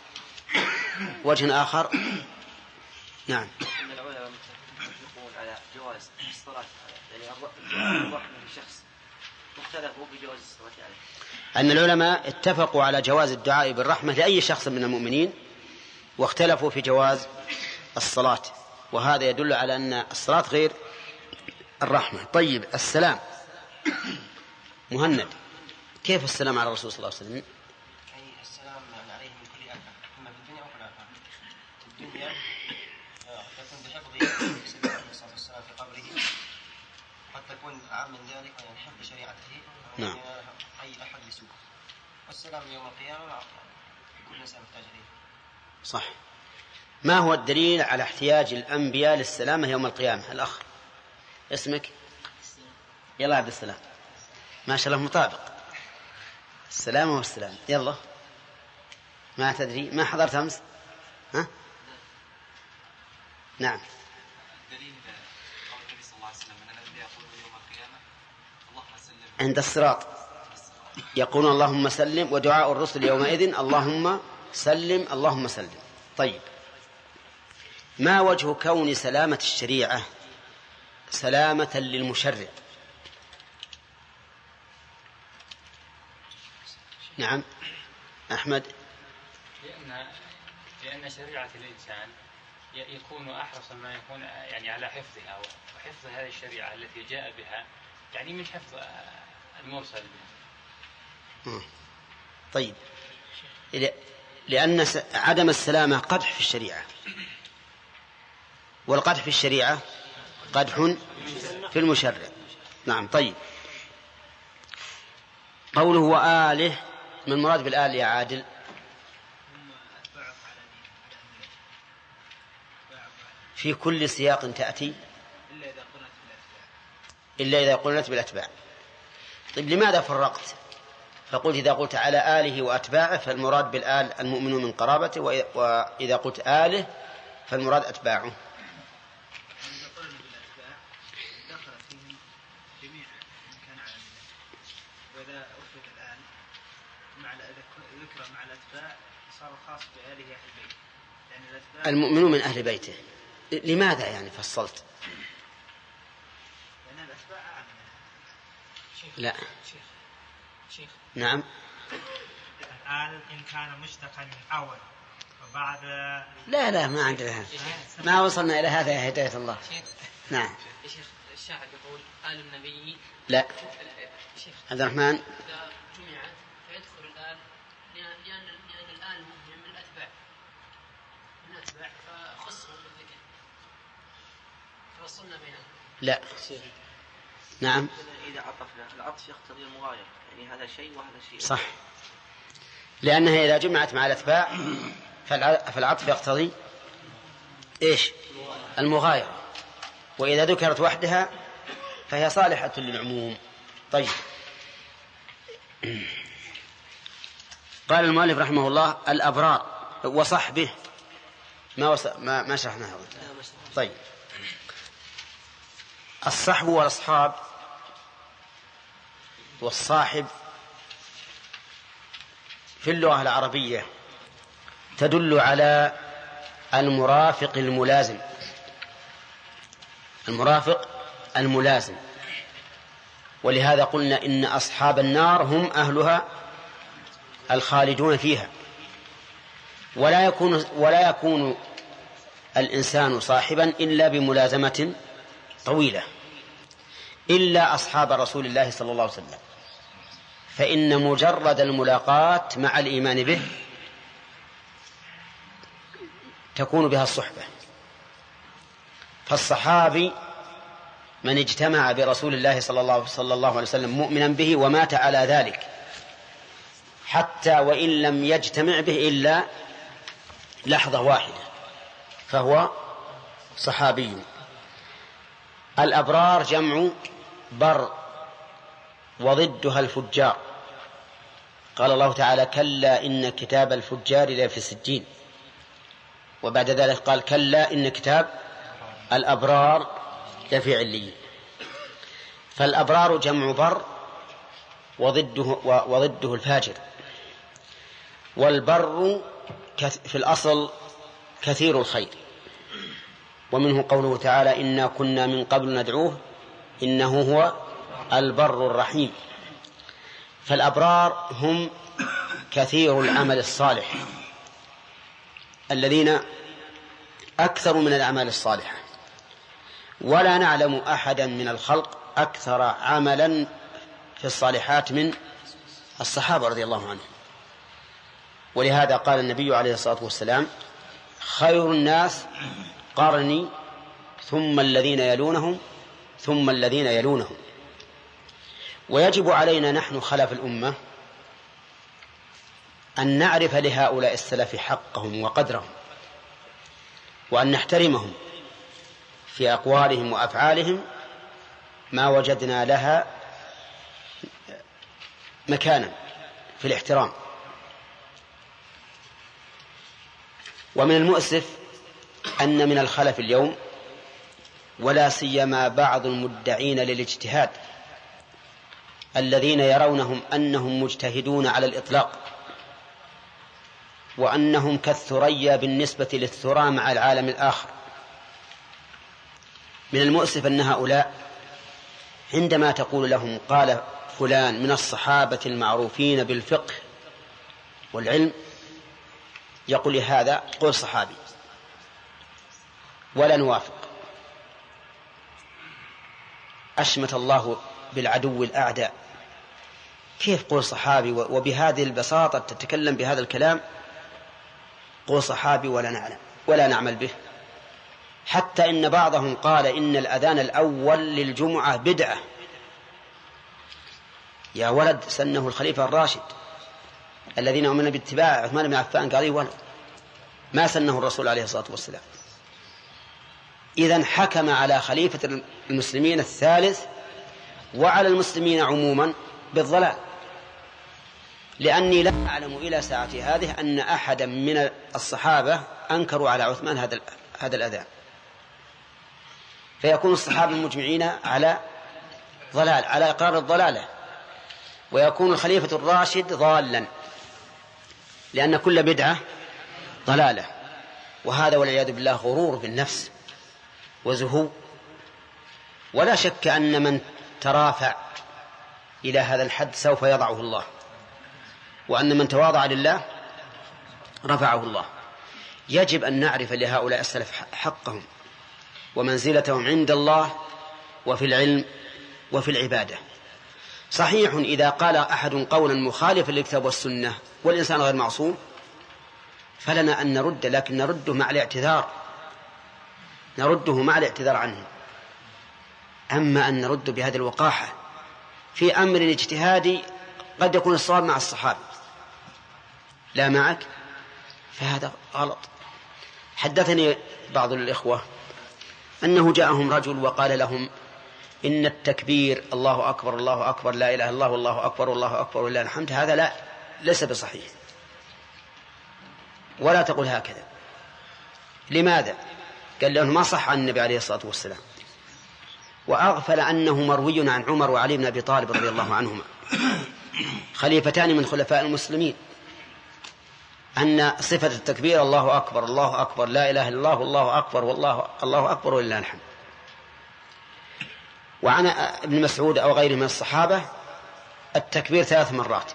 وجه آخر. نعم. أن العلماء يقول على جواز الصلاة يعني الرحمة للشخص مختلفوا بجواز الصلاة عليه. أن العلماء اتفقوا على جواز الدعاء بالرحمة لأي شخص من المؤمنين واختلفوا في جواز الصلاة، وهذا يدل على أن الصلاة غير الرحمة. طيب السلام. مهند كيف السلام على الرسول صلى الله عليه وسلم؟ السلام عليه من كل آفة إما في الدنيا وفي الآخرة. في الدنيا تكون بحفظ السلام في قبره، قد تكون أعم من ذلك يعني حفظ شريعته نعم. أي أحد يسوء. والسلام يوم القيامة كل إنسان محتاج إليه. صح. ما هو الدليل على احتياج الأنبياء للسلامة يوم القيامة؟ الأخ اسمك؟ يلا عبد السلام. ما شاء الله مطابق. السلامة والسلام. يلا. ما تدري ما حضرت أمس؟ ها؟ نعم. دليل قول النبي صلى الله عليه وسلم أن الأنبياء يقولون يوم القيامة اللهم سلم عند الصراط يقولون اللهم سلم، ودعاء الرسل يومئذ اللهم سلم اللهم سلم. طيب ما وجه كون سلامة الشريعة سلامة للمشرع؟ نعم أحمد. لأن لأن شريعة الإنسان يكون أحرص ما يكون يعني على حفظها، وحفظ هذه الشريعة التي جاء بها يعني من حفظ المرسل بها. طيب لأن عدم السلامة قدح في الشريعة، والقدح في الشريعة قدح في المشرع. نعم. طيب قوله وآله، من المراد بالآل يا عادل؟ في كل سياق تأتي إلا إذا قلت بالأتباع. طيب لماذا فرقت فقلت إذا قلت على آله وأتباعه فالمراد بالآل المؤمنون من قرابته، وإذا قلت آله فالمراد أتباعه؟ وإذا أفرد الآن مع ذكر مع الأتباع صار خاص بآله أهل البيت، يعني الأتباع المؤمنون من أهل بيته. لماذا يعني فصلت؟ لأن الأتباع أعم. لا شيخ. شيخ. نعم. الآل إن كان مشتقا من أول وبعد. لا لا ما عندنا هذا، ما وصلنا إلى هذا يا هداية الله. نعم. يا شيخ الشاعر يقول آل النبي. لا شيخ عبد الرحمن. إذا جمعت فيدخل الآل لأن لأن لأن الآل مهم من الأتباع من الأتباع فخصهم بالذكر فوصلنا بينهم. لا. نعم. إذا عطفنا العطف يقتضي المغايرة، يعني هذا شيء وهذا شيء. صح. لأنها إذا جمعت مع الأتباع فالعطف يقتضي إيش؟ المغايرة، وإذا ذكرت وحدها فهي صالحة للعموم. طيب قال المؤلف رحمه الله الأبرار وصحبه ما وص... ما ما شرحناه. طيب الصحب والأصحاب والصاحب في اللغة العربية تدل على المرافق الملازم، المرافق الملازم. ولهذا قلنا إن أصحاب النار هم أهلها الخالدون فيها. ولا يكون ولا يكون الإنسان صاحبا إلا بملازمة طويلة، إلا أصحاب رسول الله صلى الله عليه وسلم، فإن مجرد الملاقاة مع الإيمان به تكون بها الصحبة. فالصحابي من اجتمع برسول الله صلى الله, صلى الله عليه وسلم مؤمنا به ومات على ذلك، حتى وإن لم يجتمع به إلا لحظة واحدة، فهو صحابي. الأبرار جمع بر، وضدها الفجار. قال الله تعالى: كلا إن كتاب الفجار لفي سجين. وبعد ذلك قال: كلا إن كتاب الأبرار لفي عليين. فالأبرار جمع بر، وضده, وضده الفاجر. والبر في الأصل كثير الخير، ومنه قوله تعالى: إنا كنا من قبل ندعوه إنه هو البر الرحيم. فالأبرار هم كثير العمل الصالح، الذين أكثر من الأعمال الصالحة، ولا نعلم أحدا من الخلق أكثر عملا في الصالحات من الصحابة رضي الله عنهم. ولهذا قال النبي عليه الصلاة والسلام: خير الناس قرني ثم الذين يلونهم ثم الذين يلونهم. ويجب علينا نحن خلف الأمة أن نعرف لهؤلاء السلف حقهم وقدرهم، وأن نحترمهم في أقوالهم وأفعالهم ما وجدنا لها مكانا في الاحترام. ومن المؤسف أن من الخلف اليوم، ولا سيما بعض المدعين للاجتهاد الذين يرونهم أنهم مجتهدون على الإطلاق، وأنهم كالثريا بالنسبة للثرى مع العالم الآخر، من المؤسف أن هؤلاء عندما تقول لهم قال فلان من الصحابة المعروفين بالفقه والعلم، يقول هذا قول صحابي ولا نوافق. أشمت الله بالعدو الأعداء، كيف قول صحابي وبهذه البساطة تتكلم بهذا الكلام؟ قول صحابي ولا نعلم ولا نعمل به. حتى إن بعضهم قال إن الأذان الأول للجمعة بدعة. يا ولد، سنه الخليفة الراشد الذين أمرنا باتباع عثمان بن عفان، قال ولد ما سنه الرسول عليه الصلاة والسلام. إذن حكم على خليفة المسلمين الثالث وعلى المسلمين عموما بالضلال، لأني لا أعلم إلى ساعتي هذه أن أحدا من الصحابة أنكروا على عثمان هذا هذا الأذان. فيكون الصحابة مجمعين على ضلال، على إقرار الضلالة، ويكون الخليفة الراشد ضالا، لأن كل بدعة ضلالة. وهذا والعياذ بالله غرور بالنفس وزهو. ولا شك أن من ترافع إلى هذا الحد سوف يضعه الله، وأن من تواضع لله رفعه الله. يجب أن نعرف لهؤلاء السلف حقهم ومنزلتهم عند الله وفي العلم وفي العبادة. صحيح إذا قال أحد قولا مخالفا للكتاب والسنة والإنسان غير معصوم فلنا أن نرد، لكن نرده مع الاعتذار، نرده مع الاعتذار عنه. أما أن نرد بهذه الوقاحة في أمر اجتهادي قد يكون الصواب مع الصحابة لا معك، فهذا غلط. حدثني بعض الإخوة أنه جاءهم رجل وقال لهم إن التكبير الله أكبر الله أكبر لا إله إلا الله والله أكبر والله أكبر ولله الحمد هذا لا ليس بصحيح، ولا تقول هكذا. لماذا؟ قال لهم ما صح عن النبي عليه الصلاة والسلام. وأغفل أنه مروي عن عمر وعلي بن أبي طالب رضي الله عنهما خليفتان من خلفاء المسلمين أن صفة التكبير الله أكبر الله أكبر لا إله إلا الله والله أكبر والله الله أكبر ولله الحمد. وعن ابن مسعود أو غيره من الصحابة التكبير ثلاث مرات.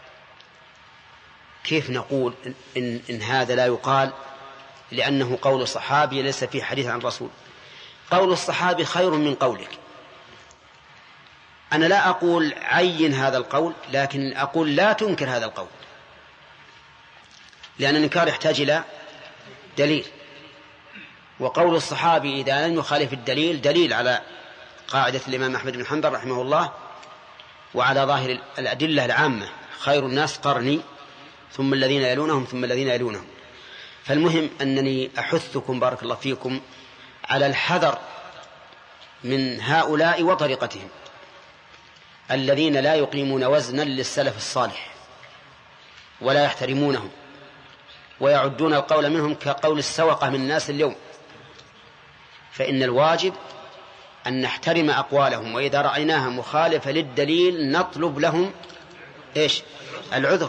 كيف نقول إن, إن هذا لا يقال لأنه قول صحابي ليس فيه حديث عن الرسول؟ قول الصحابي خير من قولك. أنا لا أقول عين هذا القول، لكن أقول لا تنكر هذا القول، لأن الإنكار يحتاج إلى دليل. وقول الصحابي إذا لم يخالف الدليل دليل على قاعدة الإمام أحمد بن حنبل رحمه الله وعلى ظاهر الأدلة العامة: خير الناس قرني ثم الذين يلونهم ثم الذين يلونهم. فالمهم أنني أحثكم بارك الله فيكم على الحذر من هؤلاء وطريقتهم الذين لا يقيمون وزنا للسلف الصالح ولا يحترمونهم ويعدون القول منهم كقول السوقة من الناس اليوم. فإن الواجب أن نحترم أقوالهم، وإذا رأيناها مخالفة للدليل نطلب لهم إيش؟ العذر،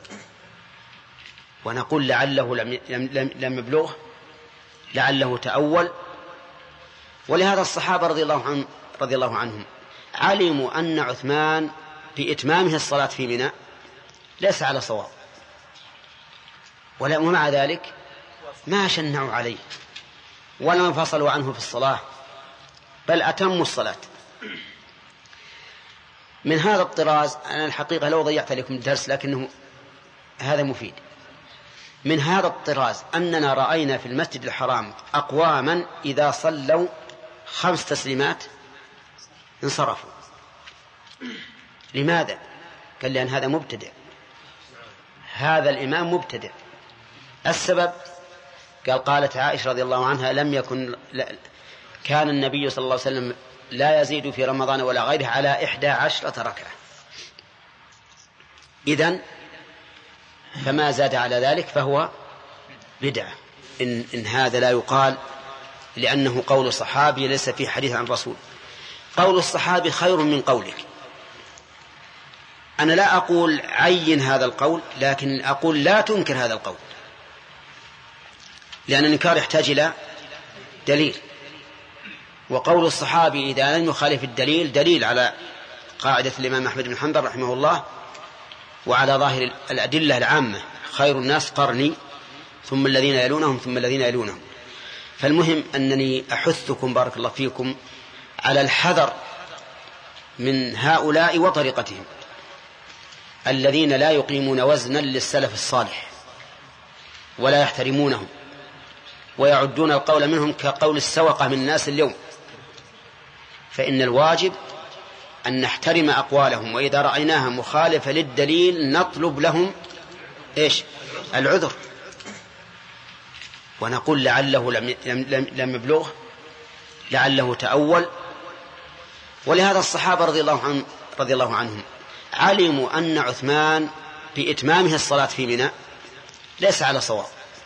ونقول لعله لم, لم, لم يبلغه، لعله تأول. ولهذا الصحابة رضي الله عنهم, رضي الله عنهم علموا أن عثمان بإتمامه الصلاة في منى ليس على صواب، ومع ذلك ما شنعوا عليه ولا انفصلوا عنه في الصلاة، بل أتموا الصلاة. من هذا الطراز، أنا الحقيقة لو ضيعت لكم الدرس لكنه هذا مفيد. من هذا الطراز أننا رأينا في المسجد الحرام أقواما إذا صلوا خمس تسليمات انصرفوا. لماذا؟ قال لأن هذا مبتدع، هذا الإمام مبتدع. السبب قال قالت عائشة رضي الله عنها لم يكن كان النبي صلى الله عليه وسلم لا يزيد في رمضان ولا غيره على إحدى عشرة ركعة. إذن فما زاد على ذلك فهو بدعة، إن, إن هذا لا يقال، لأنه قول صحابي ليس في حديث عن رسول. قول الصحابي خير من قولك. أنا لا أقول عين هذا القول، لكن أقول لا تنكر هذا القول، لأن الإنكار يحتاج إلى دليل، وقول الصحابي إذا لم يخالف الدليل دليل على قاعدة الإمام أحمد بن حنبل رحمه الله وعلى ظاهر الأدلة العامة: خير الناس قرني ثم الذين يلونهم ثم الذين يلونهم. فالمهم أنني أحثكم بارك الله فيكم على الحذر من هؤلاء وطريقتهم الذين لا يقيمون وزنا للسلف الصالح ولا يحترمونهم ويعدون القول منهم كقول السوقة من الناس اليوم. فإن الواجب أن نحترم أقوالهم، وإذا رأيناها مخالفة للدليل نطلب لهم إيش؟ العذر، ونقول لعله لم, لم, لم يبلغه، لعله تأول. ولهذا الصحابة رضي الله عنهم, رضي الله عنهم علموا أن عثمان بإتمامه الصلاة في منى ليس على صواب،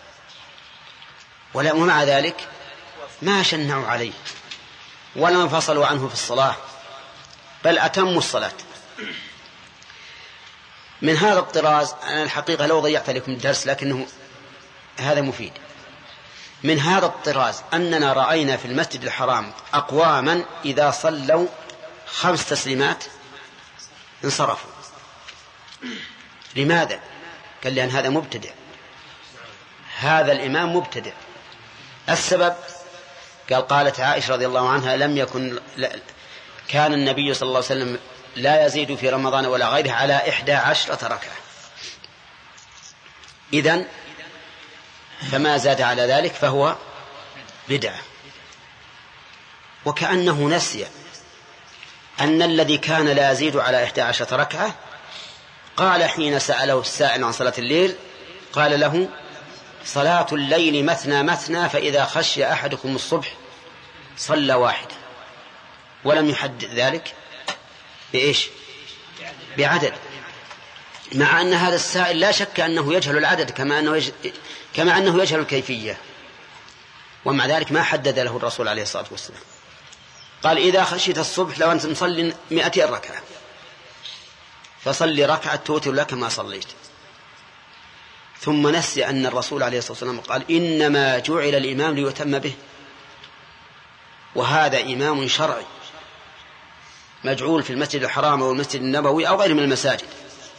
ومع ذلك ما شنعوا عليه ولا انفصلوا عنه في الصلاة، بل أتموا الصلاة. من هذا الطراز، أنا الحقيقة لو ضيعت لكم الدرس لكنه هذا مفيد. من هذا الطراز أننا رأينا في المسجد الحرام أقواما إذا صلوا خمس تسليمات انصرفوا. لماذا؟ قال لأن هذا مبتدع، هذا الإمام مبتدع. السبب قال قالت عائشة رضي الله عنها لم يكن كان النبي صلى الله عليه وسلم لا يزيد في رمضان ولا غيره على إحدى عشرة ركعة. إذن فما زاد على ذلك فهو بدعة. وكأنه نسي أن الذي كان لا يزيد على إحدى عشرة ركعة قال حين سأله السائل عن صلاة الليل قال له: صلاة الليل مثنى مثنى فإذا خشي أحدكم الصبح صلى واحدة. ولم يحدد ذلك بإيش؟ بعدد، مع أن هذا السائل لا شك أنه يجهل العدد كما أنه يجهل, كما أنه يجهل الكيفية، ومع ذلك ما حدد له الرسول عليه الصلاة والسلام. قال: إذا خشيت الصبح لو أنت مصلي مئتين ركعة فصلي ركعة توتر لك ما صليت. ثم نسي أن الرسول عليه الصلاة والسلام قال: إنما جعل الإمام ليتم به، وهذا إمام شرعي مجعول في المسجد الحرام أو المسجد النبوي أو غيره من المساجد.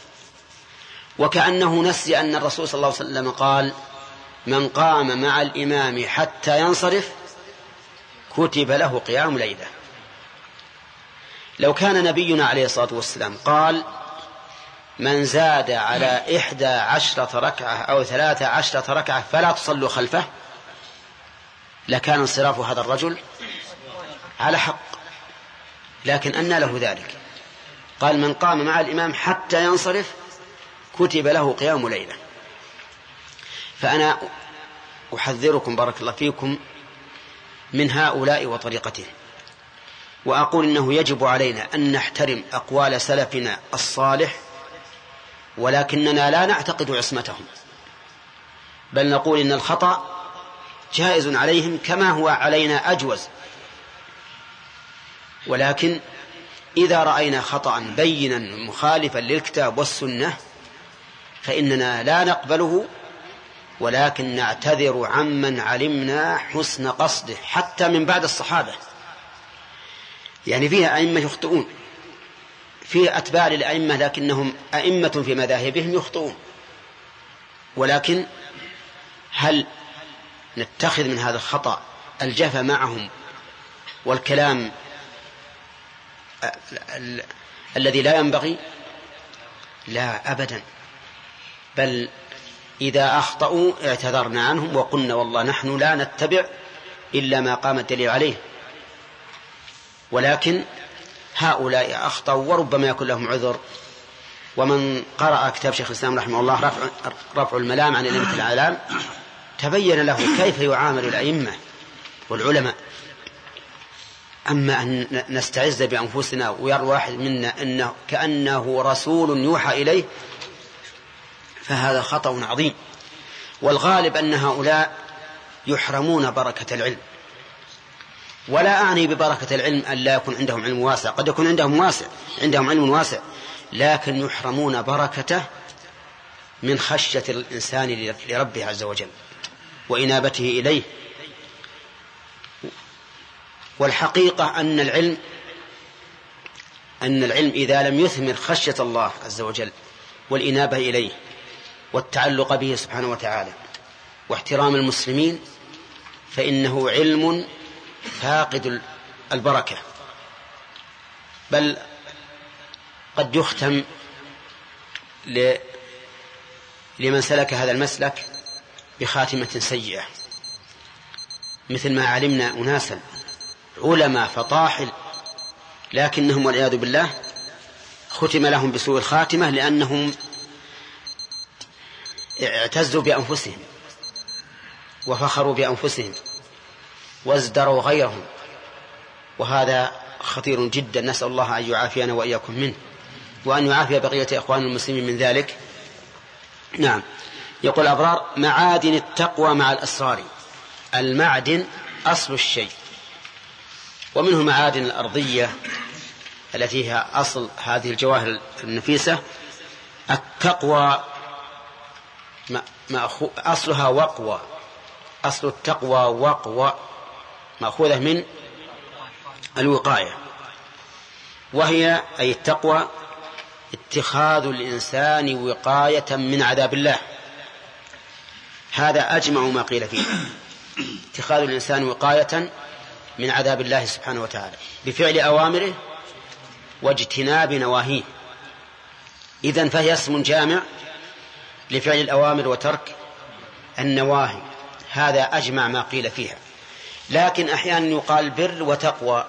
وكأنه نسي أن الرسول صلى الله عليه وسلم قال: من قام مع الإمام حتى ينصرف كتب له قيام ليلة. لو كان نبينا عليه الصلاة والسلام قال: من زاد على إحدى عشرة ركعة أو ثلاثة عشرة ركعة فلا تصلوا خلفه، لكان انصراف هذا الرجل على حق، لكن أن له ذلك. قال: من قام مع الإمام حتى ينصرف كتب له قيام ليلة. فأنا أحذركم بارك الله فيكم من هؤلاء وطريقتهم. وأقول إنه يجب علينا أن نحترم أقوال سلفنا الصالح، ولكننا لا نعتقد عصمتهم، بل نقول إن الخطأ جائز عليهم كما هو علينا أجوز. ولكن إذا رأينا خطأ بينا مخالفا للكتاب والسنة فإننا لا نقبله، ولكن نعتذر عمن علمنا حسن قصده حتى من بعد الصحابة. يعني فيها أئمة يخطئون، فيه أتباع للأئمة لكنهم أئمة في مذاهبهم يخطئون، ولكن هل نتخذ من هذا الخطأ الجفا معهم والكلام الذي لا ينبغي؟ لا أبدا، بل إذا أخطأوا اعتذرنا عنهم وقلنا والله نحن لا نتبع إلا ما قام الدليل عليه. ولكن هؤلاء أخطأوا وربما يكون لهم عذر. ومن قرأ كتاب شيخ الإسلام رحمه الله رفع, رفع الملام عن الأئمة الأعلام تبين له كيف يعامل الأئمة والعلماء. أما أن نستعز بأنفسنا ويرى واحد منا أنه كأنه رسول يوحى إليه فهذا خطأ عظيم. والغالب أن هؤلاء يحرمون بركة العلم، ولا أعني ببركة العلم أن لا يكون عندهم علم واسع، قد يكون عندهم واسع عندهم علم واسع، لكن يحرمون بركته من خشية الإنسان لربه عز وجل وإنابته إليه. والحقيقة أن العلم أن العلم إذا لم يثمر خشية الله عز وجل والإنابة إليه والتعلق به سبحانه وتعالى واحترام المسلمين فإنه علم فاقد البركة، بل قد يختم لمن سلك هذا المسلك بخاتمة سيئة، مثل ما علمنا أناسا علماء فطاحل لكنهم والعياذ بالله ختم لهم بسوء الخاتمة لأنهم اعتزوا بأنفسهم وفخروا بأنفسهم وازدروا غيرهم، وهذا خطير جدا. نسأل الله أن يعافينا وإياكم منه وأن يعافي بقية إخوان المسلمين من ذلك. نعم. يقول أبرار: معادن التقوى مع الأسرار. المعدن أصل الشيء، ومنه معادن الأرضية التي هي أصل هذه الجواهر النفيسة. التقوى أصلها وقوى، أصل التقوى وقوى مأخوذة من الوقاية، وهي أي التقوى اتخاذ الإنسان وقاية من عذاب الله. هذا أجمع ما قيل فيه، اتخاذ الإنسان وقاية من عذاب الله سبحانه وتعالى بفعل أوامره واجتناب نواهيه. إذن فهي اسم جامع لفعل الأوامر وترك النواهي. هذا أجمع ما قيل فيها. لكن أحيانا يقال بر وتقوى،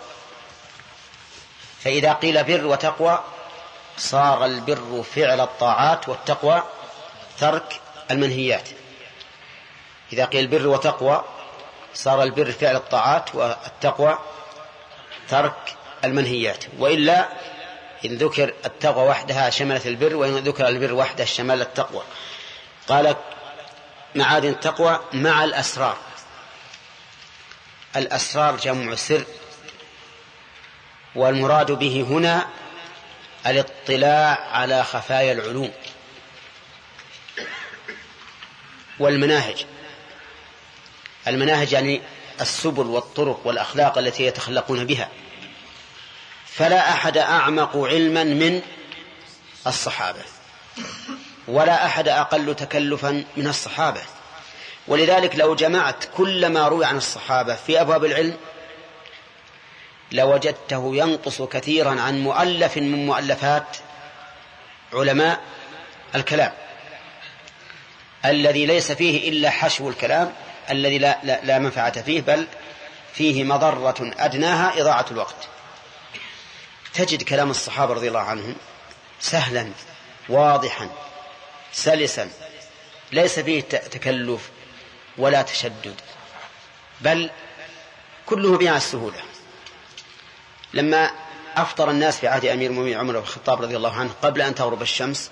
فإذا قيل بر وتقوى صار البر فعل الطاعات والتقوى ترك المنهيات. إذا قيل بر وتقوى صار البر فعل الطاعات والتقوى ترك المنهيات. وإلا إن ذكر التقوى وحدها شملت البر، وإن ذكر البر وحده شمل التقوى. قال: معادن التقوى مع الأسرار. الأسرار جمع سر، والمراد به هنا الاطلاع على خفايا العلوم والمناهج. المناهج يعني السبل والطرق والأخلاق التي يتخلقون بها. فلا أحد أعمق علما من الصحابة، ولا أحد أقل تكلفا من الصحابة. ولذلك لو جمعت كل ما روي عن الصحابة في أبواب العلم لوجدته ينقص كثيرا عن مؤلف من مؤلفات علماء الكلام، الذي ليس فيه إلا حشو الكلام الذي لا, لا, لا منفعة فيه، بل فيه مضرة أدناها إضاعة الوقت. تجد كلام الصحابة رضي الله عنهم سهلا واضحا سلسا، ليس فيه تكلف ولا تشدد، بل كله بيع السهولة. لما أفطر الناس في عهد أمير المؤمنين عمر بن الخطاب رضي الله عنه قبل أن تغرب الشمس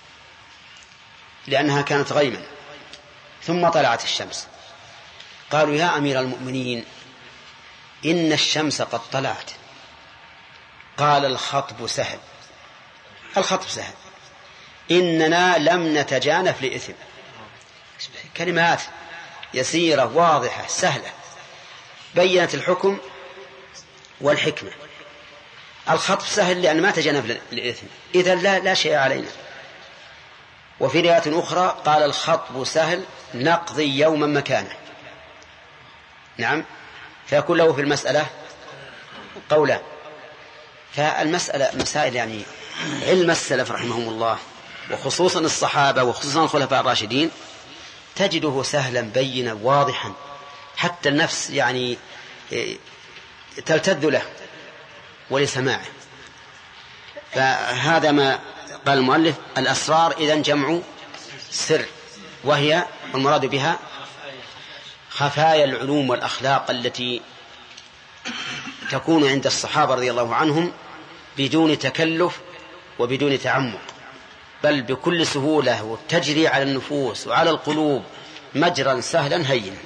لأنها كانت غيما، ثم طلعت الشمس، قالوا يا أمير المؤمنين إن الشمس قد طلعت. قال الخطب سهل، الخطب سهل، إننا لم نتجانف لإثم. كلمات يسيرة واضحة سهلة بيّنت الحكم والحكمة. الخطب سهل لأن ما تجانف لإثم، إذن لا, لا شيء علينا. وفي رواية أخرى قال الخطب سهل نقضي يوما مكانه. نعم، فيكون له في المسألة قولا. فالمسألة مسائل يعني علم السلف رحمهم الله وخصوصا الصحابة وخصوصا الخلفاء الراشدين تجده سهلا بينا واضحا حتى النفس يعني تلتذ له ولسماعه. فهذا ما قال المؤلف الأسرار إذن جمع سر، وهي المراد بها خفايا العلوم والأخلاق التي تكون عند الصحابة رضي الله عنهم بدون تكلف وبدون تعمق، بل بكل سهولة، وتجري على النفوس وعلى القلوب مجرا سهلا هينا.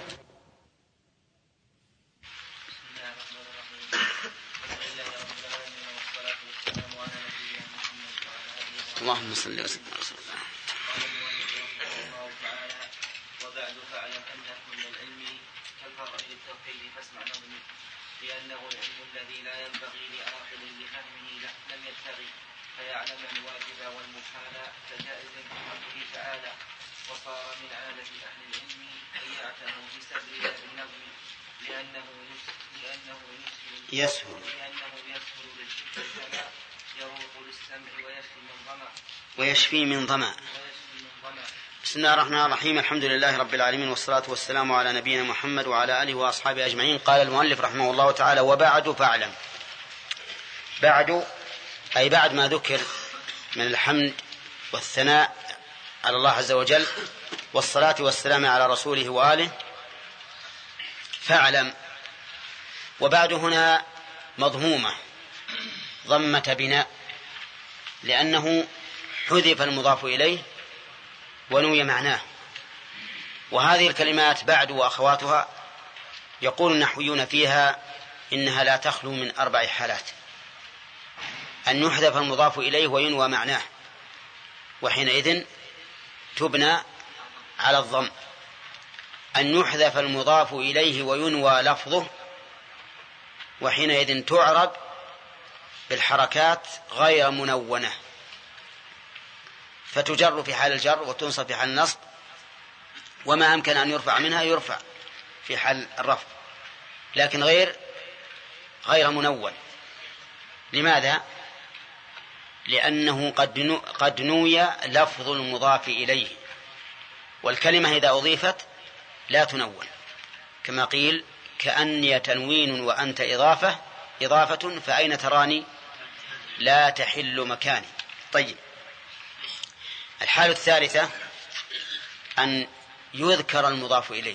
اللهم صل وسلم على رسول الله. وبعد فاعلم أن كل العلم كالفرع للتوحيد فاسمع نظمي، لأنه العلم الذي لا ينبغي لعاقل لفهمه لم يبتغي، فيعلم الواجب والمحال كجائز بحقه تعالى. وصار من عادة أهل العلم أن يعتنوا بسبب النظم لأنه لأنه يسهل لأنه يسهل للفكر كما يروق للسمع ويشفي من ظمأ ويشفي من ظمأ. بسم الله الرحمن الرحيم. الحمد لله رب العالمين، والصلاة والسلام على نبينا محمد وعلى آله وأصحابه أجمعين. قال المؤلف رحمه الله تعالى: وبعد فاعلم. بعد أي بعد ما ذكر من الحمد والثناء على الله عز وجل والصلاة والسلام على رسوله وآله، فاعلم. وبعد هنا مضمومة ضمة بناء، لأنه حذف المضاف إليه ونوي معناه. وهذه الكلمات بعد وأخواتها يقول النحويون فيها إنها لا تخلو من أربع حالات: أن يحذف المضاف إليه وينوى معناه، وحينئذ تبنى على الضم. أن يحذف المضاف إليه وينوى لفظه، وحينئذ تعرب بالحركات غير منونة، فتجر في حال الجر وتنصب في حال النصب، وما أمكن أن يرفع منها يرفع في حال الرفع، لكن غير غير منون. لماذا؟ لأنه قد قد نوي لفظ المضاف إليه، والكلمة إذا أضيفت لا تنون، كما قيل: كأني تنوين وأنت إضافة إضافة فأين تراني لا تحل مكاني. طيب، الحالة الثالثة أن يذكر المضاف إليه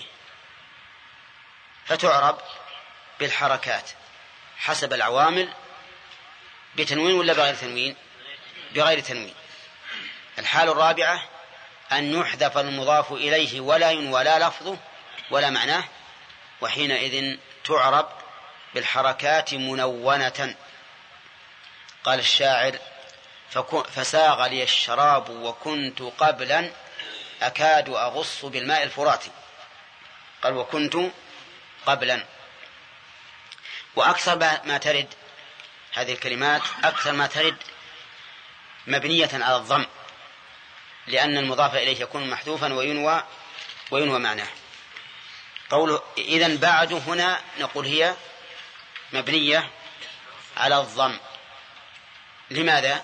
فتعرب بالحركات حسب العوامل، بتنوين ولا بغير تنوين؟ بغير تنوين. الحالة الرابعة أن يحذف المضاف إليه ولا ينوى لا لفظه ولا معناه، وحينئذ تعرب بالحركات منونة. قال الشاعر: فساغ لي الشراب وكنت قبلا أكاد أغص بالماء الفرات. قال وكنت قبلا. وأكثر ما ترد هذه الكلمات أكثر ما ترد مبنية على الضم، لأن المضاف إليه يكون محذوفا وينوى وينوى معناه. قوله إذن بعد هنا نقول هي مبنية على الضم. لماذا؟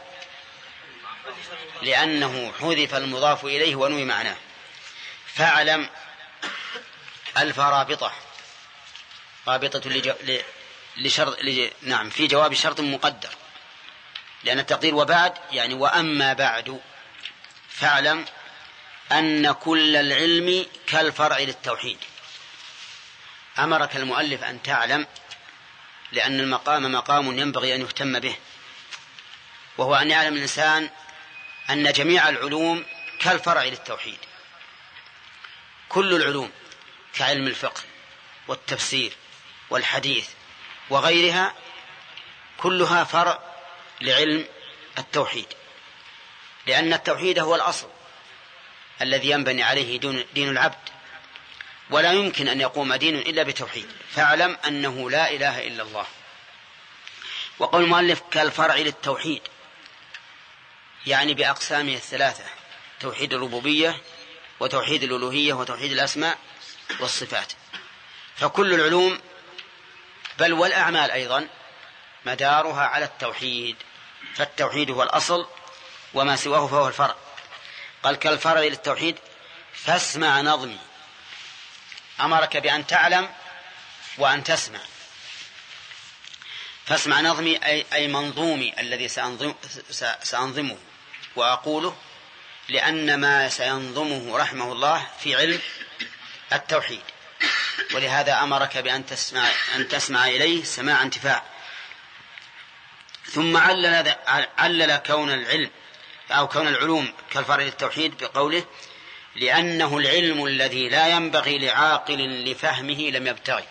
لأنه حذف المضاف إليه ونوي معناه. فاعلم ألف رابطة، رابطة لج... لشرط لج... نعم في جواب شرط مقدر، لأن التقدير وبعد يعني وأما بعد فاعلم أن كل العلم كالفرع للتوحيد. أمرك المؤلف أن تعلم لأن المقام مقام ينبغي أن يهتم به، وهو أن يعلم الإنسان أن جميع العلوم كالفرع للتوحيد. كل العلوم كعلم الفقه والتفسير والحديث وغيرها كلها فرع لعلم التوحيد، لأن التوحيد هو الأصل الذي ينبني عليه دين العبد، ولا يمكن أن يقوم دين إلا بتوحيد. فاعلم أنه لا إله إلا الله. وقول المؤلف كالفرع للتوحيد يعني بأقسامه الثلاثة: توحيد الربوبية وتوحيد الألوهية وتوحيد الأسماء والصفات. فكل العلوم بل والأعمال أيضا مدارها على التوحيد، فالتوحيد هو الأصل وما سواه فهو الفرع. قال كالفرع للتوحيد فاسمع نظمي، أمرك بأن تعلم وأن تسمع. فاسمع نظمي أي, أي منظومي الذي سأنظم سأنظمه وأقوله، لأن ما سينظمه رحمه الله في علم التوحيد، ولهذا أمرك بأن تسمع, أن تسمع إليه سماع انتفاع. ثم علل, علل كون العلم أو كون العلوم كالفرع للتوحيد بقوله لأنه العلم الذي لا ينبغي لعاقل لفهمه لم يبتغي.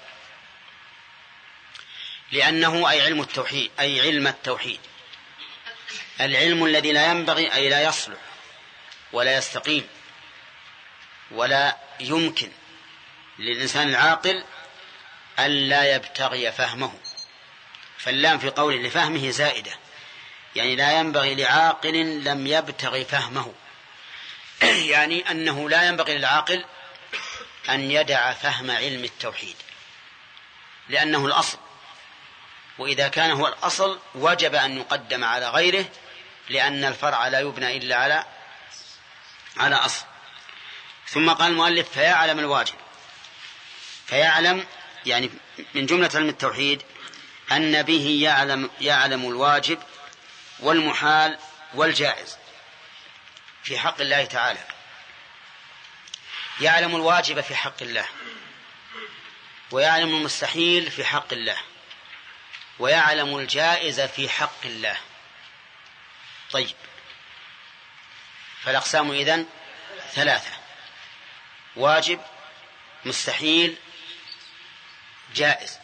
لأنه أي علم التوحيد أي علم التوحيد العلم الذي لا ينبغي أي لا يصلح ولا يستقيم ولا يمكن للإنسان العاقل ألا يبتغي فهمه. فاللام في قوله لفهمه زائدة، يعني لا ينبغي لعاقل لم يبتغي فهمه، يعني أنه لا ينبغي للعاقل أن يدع فهم علم التوحيد لأنه الأصل، وإذا كان هو الأصل وجب أن يقدم على غيره، لأن الفرع لا يبنى إلا على على أصل. ثم قال المؤلف فيعلم الواجب. فيعلم يعني من جملة علم التوحيد أن به يعلم, يعلم الواجب والمحال والجائز في حق الله تعالى. يعلم الواجب في حق الله، ويعلم المستحيل في حق الله، ويعلم الجائز في حق الله. طيب، فالأقسام إذن ثلاثة: واجب، مستحيل، جائز.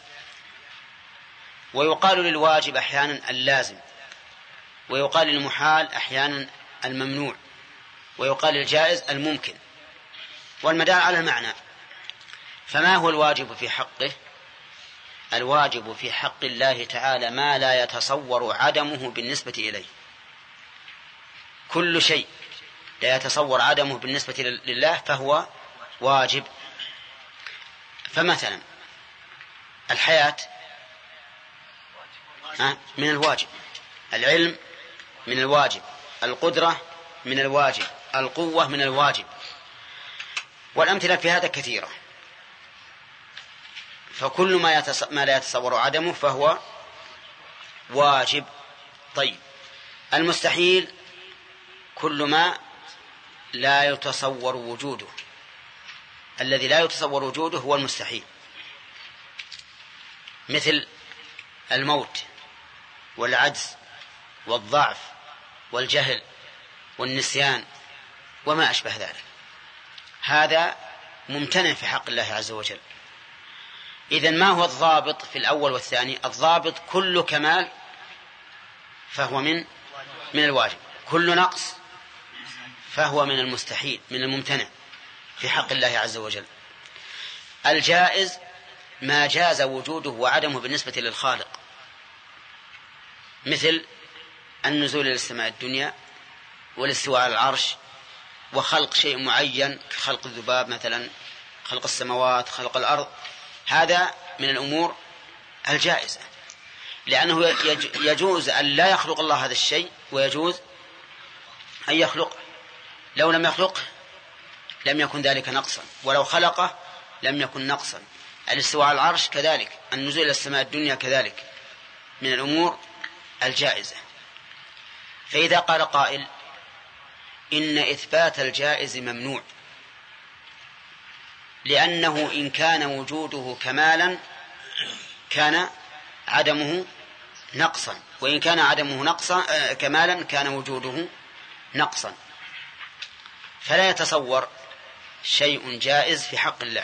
ويقال للواجب أحيانا اللازم، ويقال للمحال أحيانا الممنوع، ويقال للجائز الممكن، والمدار على المعنى. فما هو الواجب في حقه؟ الواجب في حق الله تعالى ما لا يتصور عدمه بالنسبة إليه. كل شيء لا يتصور عدمه بالنسبة لله فهو واجب. فمثلا الحياة من الواجب، العلم من الواجب، القدرة من الواجب، القوة من الواجب، والأمثلة في هذا كثيرة. فكل ما, يتص... ما لا يتصور عدمه فهو واجب. طيب، المستحيل كل ما لا يتصور وجوده، الذي لا يتصور وجوده هو المستحيل، مثل الموت والعجز والضعف والجهل والنسيان وما أشبه ذلك. هذا ممتنع في حق الله عز وجل. إذن ما هو الضابط في الأول والثاني؟ الضابط كل كمال فهو من من الواجب، كل نقص فهو من المستحيل من الممتنع في حق الله عز وجل. الجائز ما جاز وجوده وعدمه بالنسبة للخالق، مثل النزول إلى السماء الدنيا والاستواء على العرش وخلق شيء معين كخلق الذباب مثلا، خلق السماوات، خلق الأرض. هذا من الأمور الجائزة، لأنه يجوز أن لا يخلق الله هذا الشيء، ويجوز أن يخلق. لو لم يخلقه لم يكن ذلك نقصا، ولو خلقه لم يكن نقصا. الاستواء على العرش كذلك، النزول إلى السماء الدنيا كذلك، من الأمور الجائزة. فإذا قال قائل إن إثبات الجائز ممنوع، لأنه إن كان وجوده كمالا كان عدمه نقصا، وإن كان عدمه نقصا كمالا كان وجوده نقصا، فلا يتصور شيء جائز في حق الله.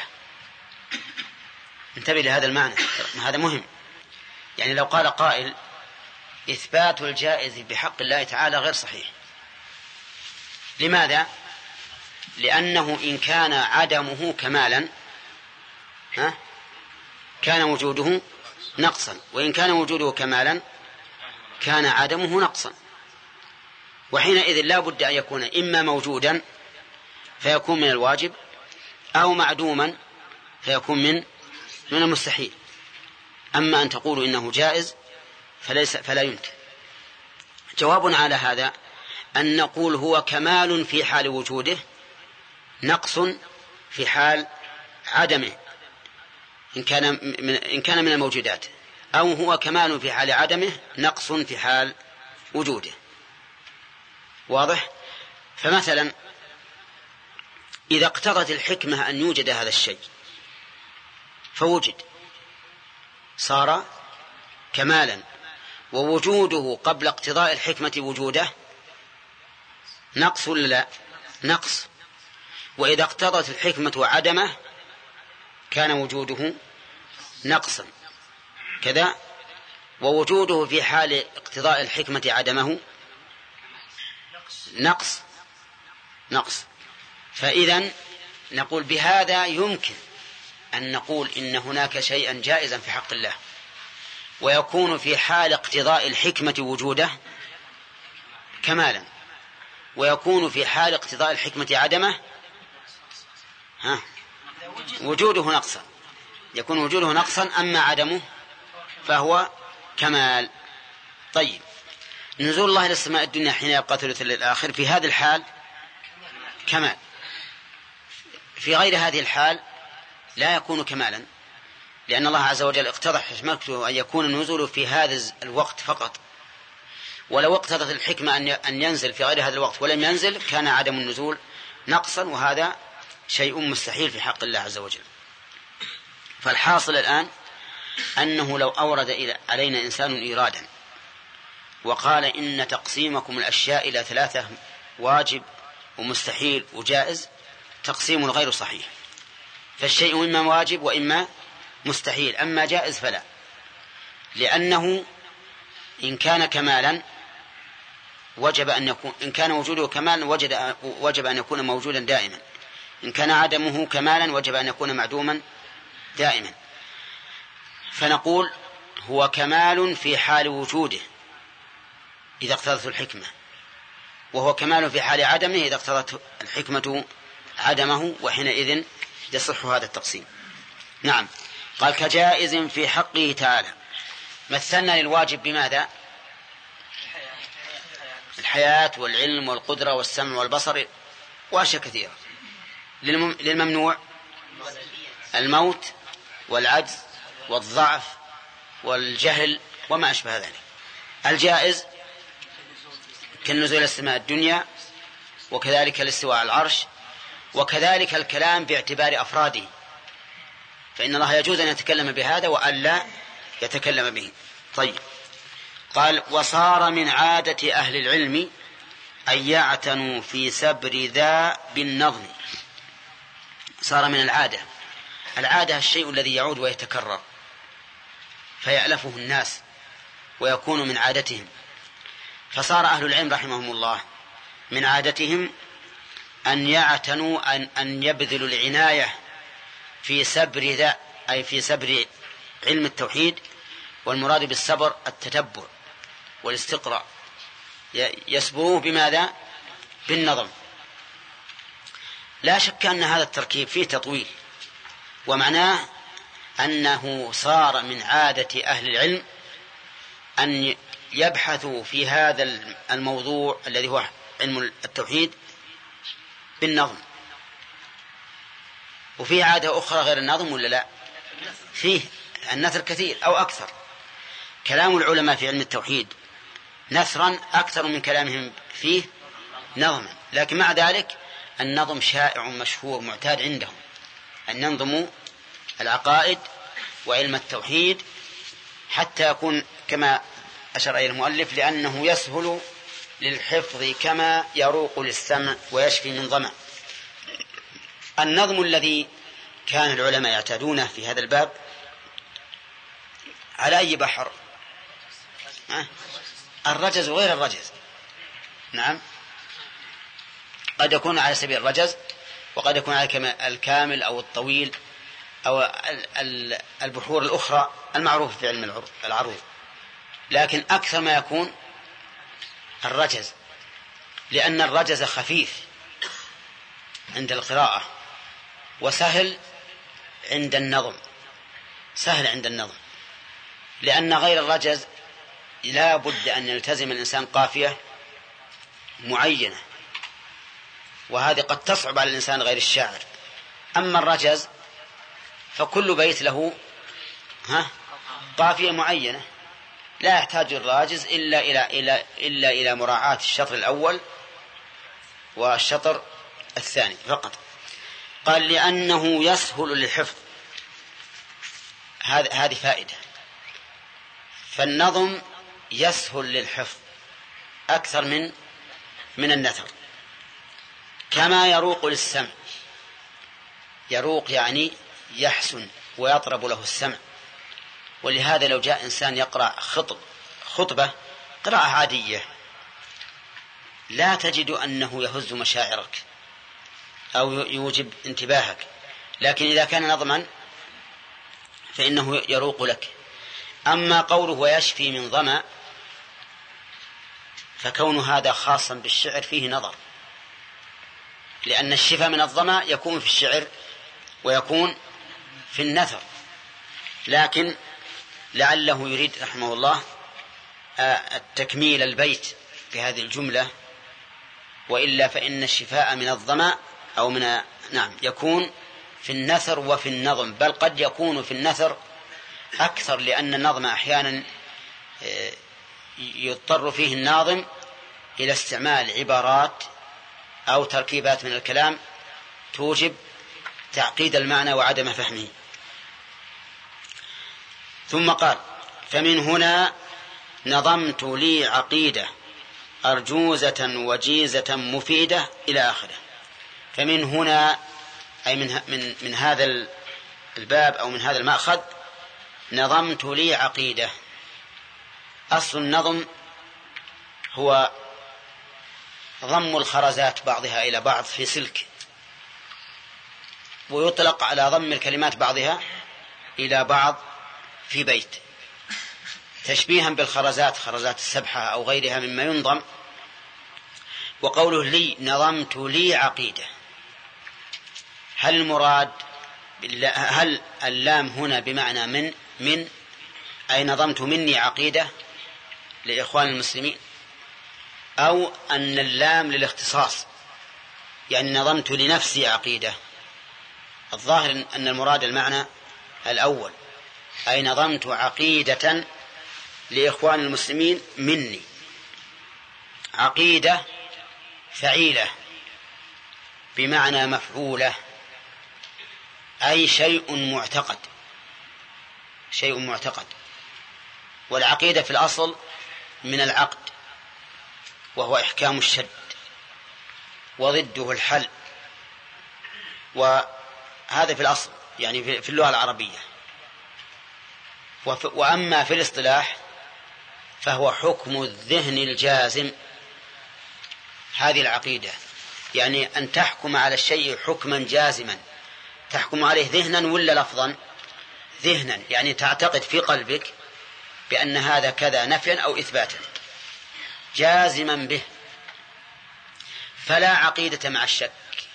انتبه لهذا المعنى، هذا مهم. يعني لو قال قائل إثبات الجائز بحق الله تعالى غير صحيح، لماذا؟ لأنه إن كان عدمه كمالا ها كان وجوده نقصا، وإن كان وجوده كمالا كان عدمه نقصا، وحينئذ لا بد أن يكون إما موجودا فيكون من الواجب، أو معدوما فيكون من من المستحيل. أما أن تقولوا إنه جائز فليس فلا يمكن. جواب على هذا أن نقول هو كمال في حال وجوده، نقص في حال عدمه إن كان من إن كان من الموجودات، أو هو كمال في حال عدمه نقص في حال وجوده. واضح؟ فمثلا إذا اقتضت الحكمة أن يوجد هذا الشيء فوجد صار كمالا، ووجوده قبل اقتضاء الحكمة وجوده نقص ولا لا؟ نقص. وإذا اقتضت الحكمة عدمه كان وجوده نقصا كذا، ووجوده في حال اقتضاء الحكمة عدمه نقص نقص. فإذن نقول بهذا يمكن أن نقول إن هناك شيئا جائزا في حق الله، ويكون في حال اقتضاء الحكمة وجوده كمالا، ويكون في حال اقتضاء الحكمة عدمه ها وجوده نقصا، يكون وجوده نقصا، أما عدمه فهو كمال. طيب، نزول الله إلى السماء الدنيا حين يبقى ثلث الليل الآخر في هذه الحال كمال، في غير هذه الحال لا يكون كمالا، لأن الله عز وجل اقتضى حكمته أن يكون النزول في هذا الوقت فقط، ولو اقتضت الحكمة أن ينزل في غير هذا الوقت ولم ينزل كان عدم النزول نقصا، وهذا شيء مستحيل في حق الله عز وجل. فالحاصل الآن أنه لو أورد إلى علينا إنسان إيرادا وقال إن تقسيمكم الأشياء إلى ثلاثة واجب ومستحيل وجائز تقسيم غير صحيح، فالشيء إما واجب وإما مستحيل، أما جائز فلا، لأنه إن كان كمالا وجب أن يكون، إن كان وجوده كمالا وجد وجب أن يكون موجودا دائما، إن كان عدمه كمالا وجب أن يكون معدوما دائما. فنقول هو كمال في حال وجوده إذا اقتضت الحكمة، وهو كمال في حال عدمه إذا اقتضت الحكمة عدمه، وحينئذ يصح هذا التقسيم. نعم. قال كجائز في حقه تعالى. مثلنا للواجب بماذا؟ الحياة والعلم والقدرة والسمع والبصر وأشياء كثيرة. للممنوع الموت والعجز والضعف والجهل وما أشبه ذلك. الجائز كالنزول إلى السماء الدنيا، وكذلك الاستواء على العرش، وكذلك الكلام باعتبار أفراده، فإن الله يجوز أن يتكلم بهذا وأن لا يتكلم به. طيب، قال وصار من عادة أهل العلم أن يعتنوا في سبر ذا بالنظم. صار من العادة، العادة الشيء الذي يعود ويتكرر فيألفه الناس ويكون من عادتهم، فصار أهل العلم رحمهم الله من عادتهم أن يعتنوا أن, أن يبذلوا العناية في سبر ذا، أي في سبر علم التوحيد، والمراد بالسبر التتبع والاستقراء، يسبروه بماذا؟ بالنظم. لا شك أن هذا التركيب فيه تطويل، ومعناه أنه صار من عادة أهل العلم أن يبحثوا في هذا الموضوع الذي هو علم التوحيد بالنظم. وفيه عادة أخرى غير النظم ولا لا؟ فيه النثر كثير أو أكثر. كلام العلماء في علم التوحيد نثرا أكثر من كلامهم فيه نظما، لكن مع ذلك النظم شائع مشهور معتاد عندهم، أن ينظموا العقائد وعلم التوحيد حتى يكون كما أشار إليه المؤلف، لأنه يسهل للحفظ كما يروق للسمع ويشفي من ظمأ. النظم الذي كان العلماء يعتادونه في هذا الباب على أي بحر؟ أه؟ الرجز وغير الرجز. نعم، قد يكون على سبيل الرجز، وقد يكون على الكامل أو الطويل أو البحور الأخرى المعروفة في علم العروض، لكن أكثر ما يكون الرجز، لأن الرجز خفيف عند القراءة وسهل عند النظم، سهل عند النظم، لأن غير الرجز لا بد أن يلتزم الإنسان قافية معينة، وهذه قد تصعب على الإنسان غير الشاعر. أما الرجز فكل بيت له ها قافية معينة، لا يحتاج الراجز إلا إلى إلى إلا إلى مراعاة الشطر الأول والشطر الثاني فقط. قال لأنه يسهل للحفظ، هذه هذه فائدة. فالنظم يسهل للحفظ أكثر من من النثر، كما يروق للسمع. يروق يعني يحسن ويطرب له السمع. ولهذا لو جاء إنسان يقرأ خطب خطبة قراءة عادية لا تجد أنه يهز مشاعرك أو يوجب انتباهك، لكن إذا كان نظما فإنه يروق لك. أما قوله ويشفي من ظمأ فكون هذا خاصا بالشعر فيه نظر، لأن الشفاء من الظمأ يكون في الشعر ويكون في النثر، لكن لعله يريد رحمه الله التكميل البيت في هذه الجملة، وإلا فإن الشفاء من الظمأ أو من نعم يكون في النثر وفي النظم، بل قد يكون في النثر أكثر، لأن النظم أحيانا يضطر فيه الناظم إلى استعمال عبارات أو تركيبات من الكلام توجب تعقيد المعنى وعدم فهمه. ثم قال فمن هنا نظمت لي عقيدة أرجوزة وجيزة مفيدة إلى آخره. فمن هنا أي من, من, من هذا الباب أو من هذا المأخذ نظمت لي عقيدة. أصل النظم هو ضم الخرزات بعضها إلى بعض في سلك، ويطلق على ضم الكلمات بعضها إلى بعض في بيت، تشبيها بالخرزات، خرزات السبحة أو غيرها مما ينظم. وقوله لي نظمت لي عقيدة، هل المراد هل اللام هنا بمعنى من من أي نظمت مني عقيدة لإخوان المسلمين، أو أن اللام للاختصاص يعني نظمت لنفسي عقيدة؟ الظاهر أن المراد المعنى الأول، أي نظمت عقيدة لإخوان المسلمين مني. عقيدة فعيلة بمعنى مفعولة، أي شيء معتقد، شيء معتقد. والعقيدة في الأصل من العقد، وهو إحكام الشد، وضده الحل، وهذا في الأصل يعني في اللغة العربية. وأما في الاصطلاح فهو حكم الذهن الجازم. هذه العقيدة يعني أن تحكم على الشيء حكما جازما، تحكم عليه ذهنا ولا لفظا؟ ذهنا، يعني تعتقد في قلبك بأن هذا كذا نفيا أو إثباتا جازما به، فلا عقيدة مع الشك،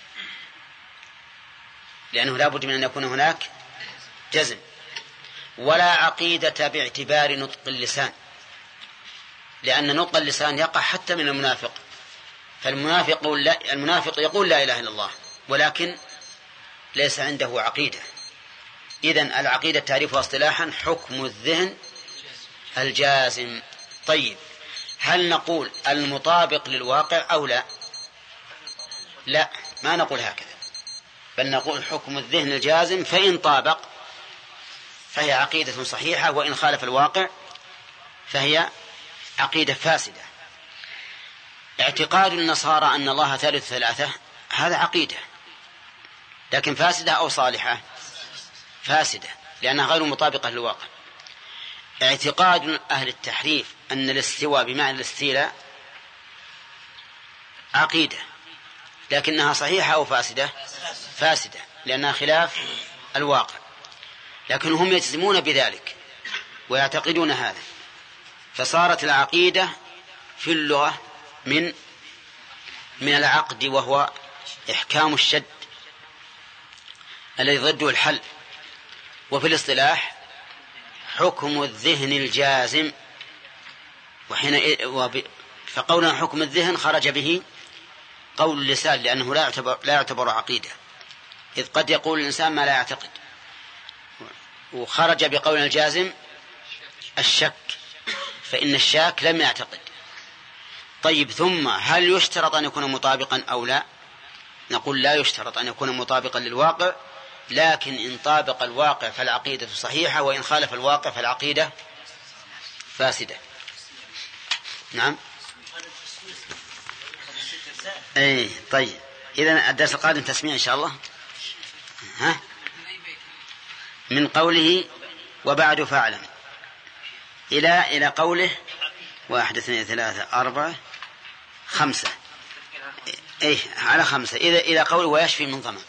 لأنه لا بد من أن يكون هناك جزم. ولا عقيدة باعتبار نطق اللسان، لأن نطق اللسان يقع حتى من المنافق، فالمنافق لا المنافق يقول لا إله إلا الله ولكن ليس عنده عقيدة. إذن العقيدة تعريفها اصطلاحا حكم الذهن الجازم. طيب، هل نقول المطابق للواقع أو لا؟ لا، ما نقول هكذا، بل نقول حكم الذهن الجازم فإن طابق فهي عقيدة صحيحة، وإن خالف الواقع فهي عقيدة فاسدة. اعتقاد النصارى أن الله ثالث ثلاثة هذا عقيدة، لكن فاسدة أو صالحة؟ فاسدة، لأنها غير مطابقة للواقع. اعتقاد أهل التحريف أن الاستواء بمعنى الاستيلاء عقيدة، لكنها صحيحة أو فاسدة؟ فاسدة، لأنها خلاف الواقع، لكن هم يجزمون بذلك ويعتقدون هذا، فصارت العقيدة في اللغة من من العقد، وهو إحكام الشد الذي ضده الحل، وفي الاصطلاح حكم الذهن الجازم. وحين فقولنا حكم الذهن خرج به قول اللسان، لأنه لا يعتبر, لا يعتبر عقيدة، إذ قد يقول الإنسان ما لا يعتقد. وخرج بقول الجازم الشك، فإن الشاك لم يعتقد. طيب، ثم هل يشترط أن يكون مطابقا أو لا؟ نقول لا يشترط أن يكون مطابقا للواقع، لكن إن طابق الواقع فالعقيدة صحيحة، وإن خالف الواقع فالعقيدة فاسدة. نعم. اي طيب، إذن الدرس القادم تسميع إن شاء الله. ها؟ من قوله وبعد فاعلم إلى إلى قوله واحد اثنين ثلاثة أربعة خمسة، إيه على خمسة، إذا إلى قوله ويشفي من ظمأ.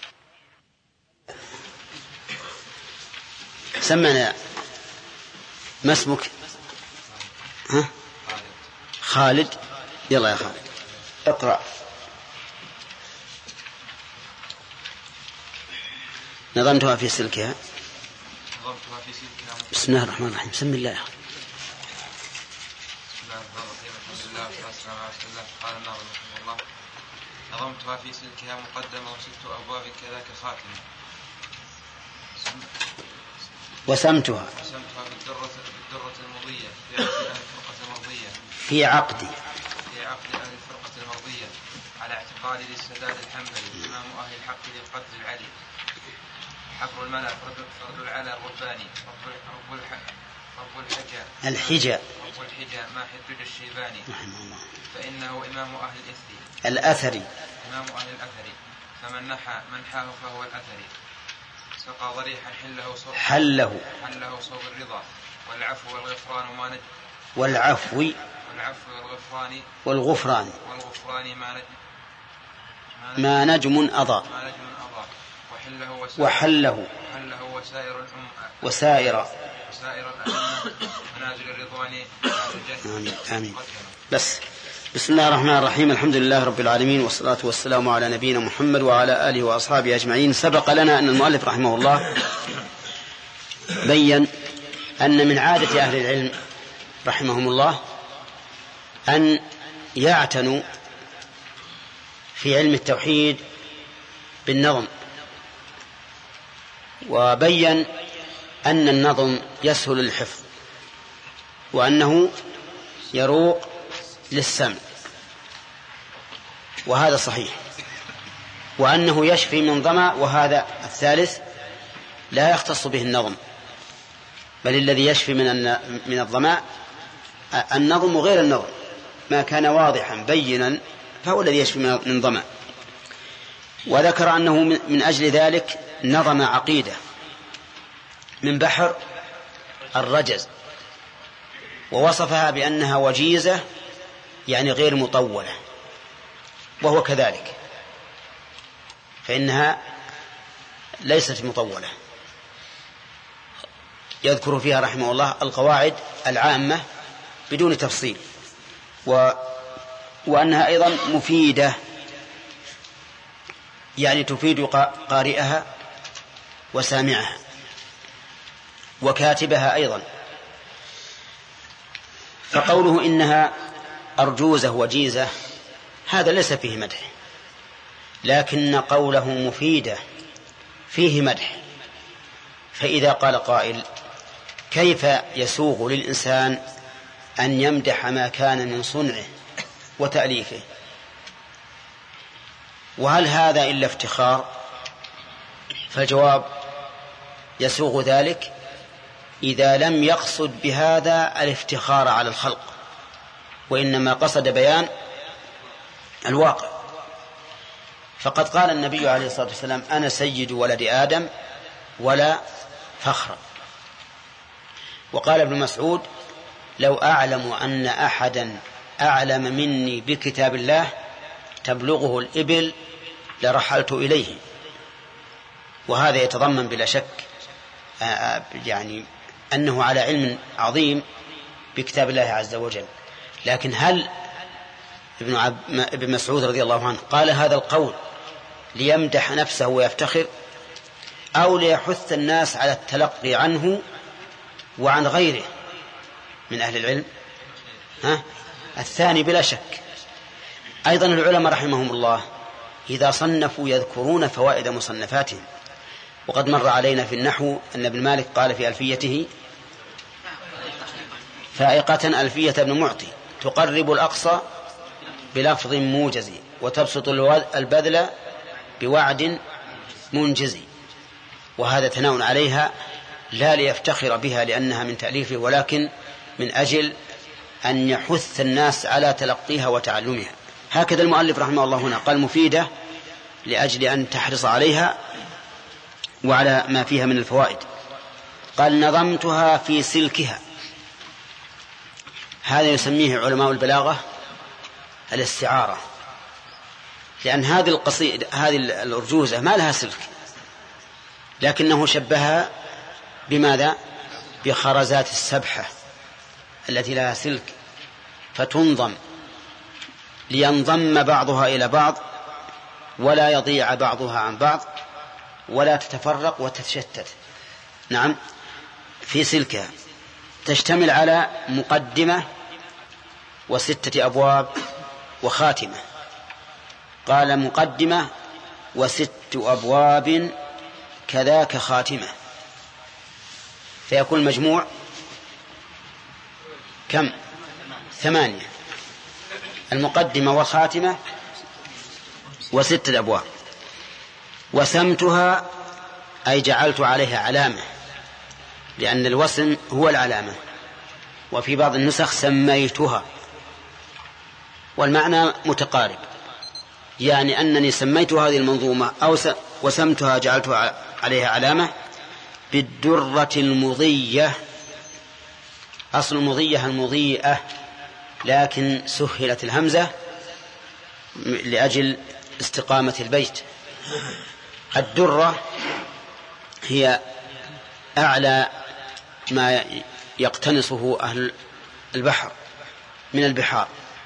سمعنا. ما اسمك؟ ها؟ خالد. يلا يا خالد اقرأ. نظمتها في سلكها. نظمتها في سلكها. بسم الله الرحمن الرحيم. بسم الله. بسم الله الرحمن الرحيم. الحمد لله والصلاة على رسول الله. قال الناظم رحمه الله: نظمتها في سلكها مقدمة وست أبواب كذاك خاتمة. وسمتها وسمتها بالدرة بالدرة المضية في عقد أهل الفرقة المرضية في عقد في عقد أهل الفرقة المرضية على اعتقاد للسداد الحنبلي إمام أهل الحق للقدر العلي حبر الملا فرد العلا الرباني رب رب رب الحجة الحجة رب الحجة ما حجج الشيباني فإنه إمام أهل الإثري الأثري إمام أهل الأثري فمن نحى من حاه فهو الأثري سقى ضريحا حله صوب حله حله صوب الرضا والعفو والغفران ما نجم والعفو والعفو والغفران والغفران والغفران ما نجم ما نجم أضاء ما نجم أضاء وحله وسائر وحله وحله وسائر الأم وسائر وسائر الأمة منازل الرضوان آمين. آمين. بس بسم الله الرحمن الرحيم. الحمد لله رب العالمين، والصلاة والسلام على نبينا محمد وعلى آله وأصحابه أجمعين. سبق لنا أن المؤلف رحمه الله بيّن أن من عادة أهل العلم رحمهم الله أن يعتنوا في علم التوحيد بالنظم، وبيّن أن النظم يسهل الحفظ وأنه يروق للسمع، وهذا صحيح، وأنه يشفي من ظمأ، وهذا الثالث لا يختص به النظم، بل الذي يشفي من من الظمأ النظم غير النظم، ما كان واضحا بينا فهو الذي يشفي من ظمأ. وذكر أنه من أجل ذلك نظم عقيدة من بحر الرجز، ووصفها بأنها وجيزة يعني غير مطولة، وهو كذلك، فإنها ليست مطولة. يذكر فيها رحمه الله القواعد العامة بدون تفصيل، و... وأنها أيضا مفيدة، يعني تفيد قارئها وسامعها وكاتبها أيضا. فقوله إنها أرجوزة وجيزة هذا ليس فيه مدح، لكن قوله مفيدة فيه مدح. فإذا قال قائل كيف يسوغ للإنسان أن يمدح ما كان من صنعه وتأليفه، وهل هذا إلا افتخار؟ فالجواب يسوغ ذلك إذا لم يقصد بهذا الافتخار على الخلق، وإنما قصد بيان الواقع. فقد قال النبي عليه الصلاة والسلام: أنا سيد ولد آدم ولا فخر. وقال ابن مسعود: لو أعلم أن أحدا أعلم مني بكتاب الله تبلغه الإبل لرحلت إليه. وهذا يتضمن بلا شك يعني أنه على علم عظيم بكتاب الله عز وجل. لكن هل ابن, عب... ابن مسعود رضي الله عنه قال هذا القول ليمدح نفسه ويفتخر، أو ليحث الناس على التلقي عنه وعن غيره من أهل العلم؟ ها؟ الثاني بلا شك. أيضا العلماء رحمهم الله إذا صنفوا يذكرون فوائد مصنفاتهم. وقد مر علينا في النحو أن ابن مالك قال في ألفيته: فائقة ألفية ابن معطي تقرب الأقصى بلفظ موجز وتبسط البذل بوعد منجز. وهذا ثناء عليها لا ليفتخر بها لأنها من تأليفه، ولكن من أجل أن يحث الناس على تلقيها وتعلمها. هكذا المؤلف رحمه الله هنا قال مفيدة لأجل أن تحرص عليها وعلى ما فيها من الفوائد. قال: نظمتها في سلكها. هذا يسميه علماء البلاغة الاستعارة، لأن هذه القصيدة هذه الأرجوزة ما لها سلك، لكنه شبهها بماذا؟ بخرزات السبحة التي لها سلك، فتنظم لينضم بعضها إلى بعض ولا يضيع بعضها عن بعض ولا تتفرق وتتشتت. نعم، في سلكها. تشتمل على مقدمة وستة أبواب وخاتمة. قال: مقدمة وست أبواب كذاك خاتمة، فيكون المجموع كم؟ ثمانية. المقدمة والخاتمة وستة أبواب. وسمتها أي جعلت عليها علامة، لأن الوسم هو العلامة. وفي بعض النسخ سميتها، والمعنى متقارب، يعني أنني سميت هذه المنظومة أو وسمتها جعلت عليها علامة بالدرة المضية. أصل المضية المضيئة، لكن سهلت الهمزة لأجل استقامة البيت. الدرة هي أعلى ما يقتنصه أهل البحر من البحار،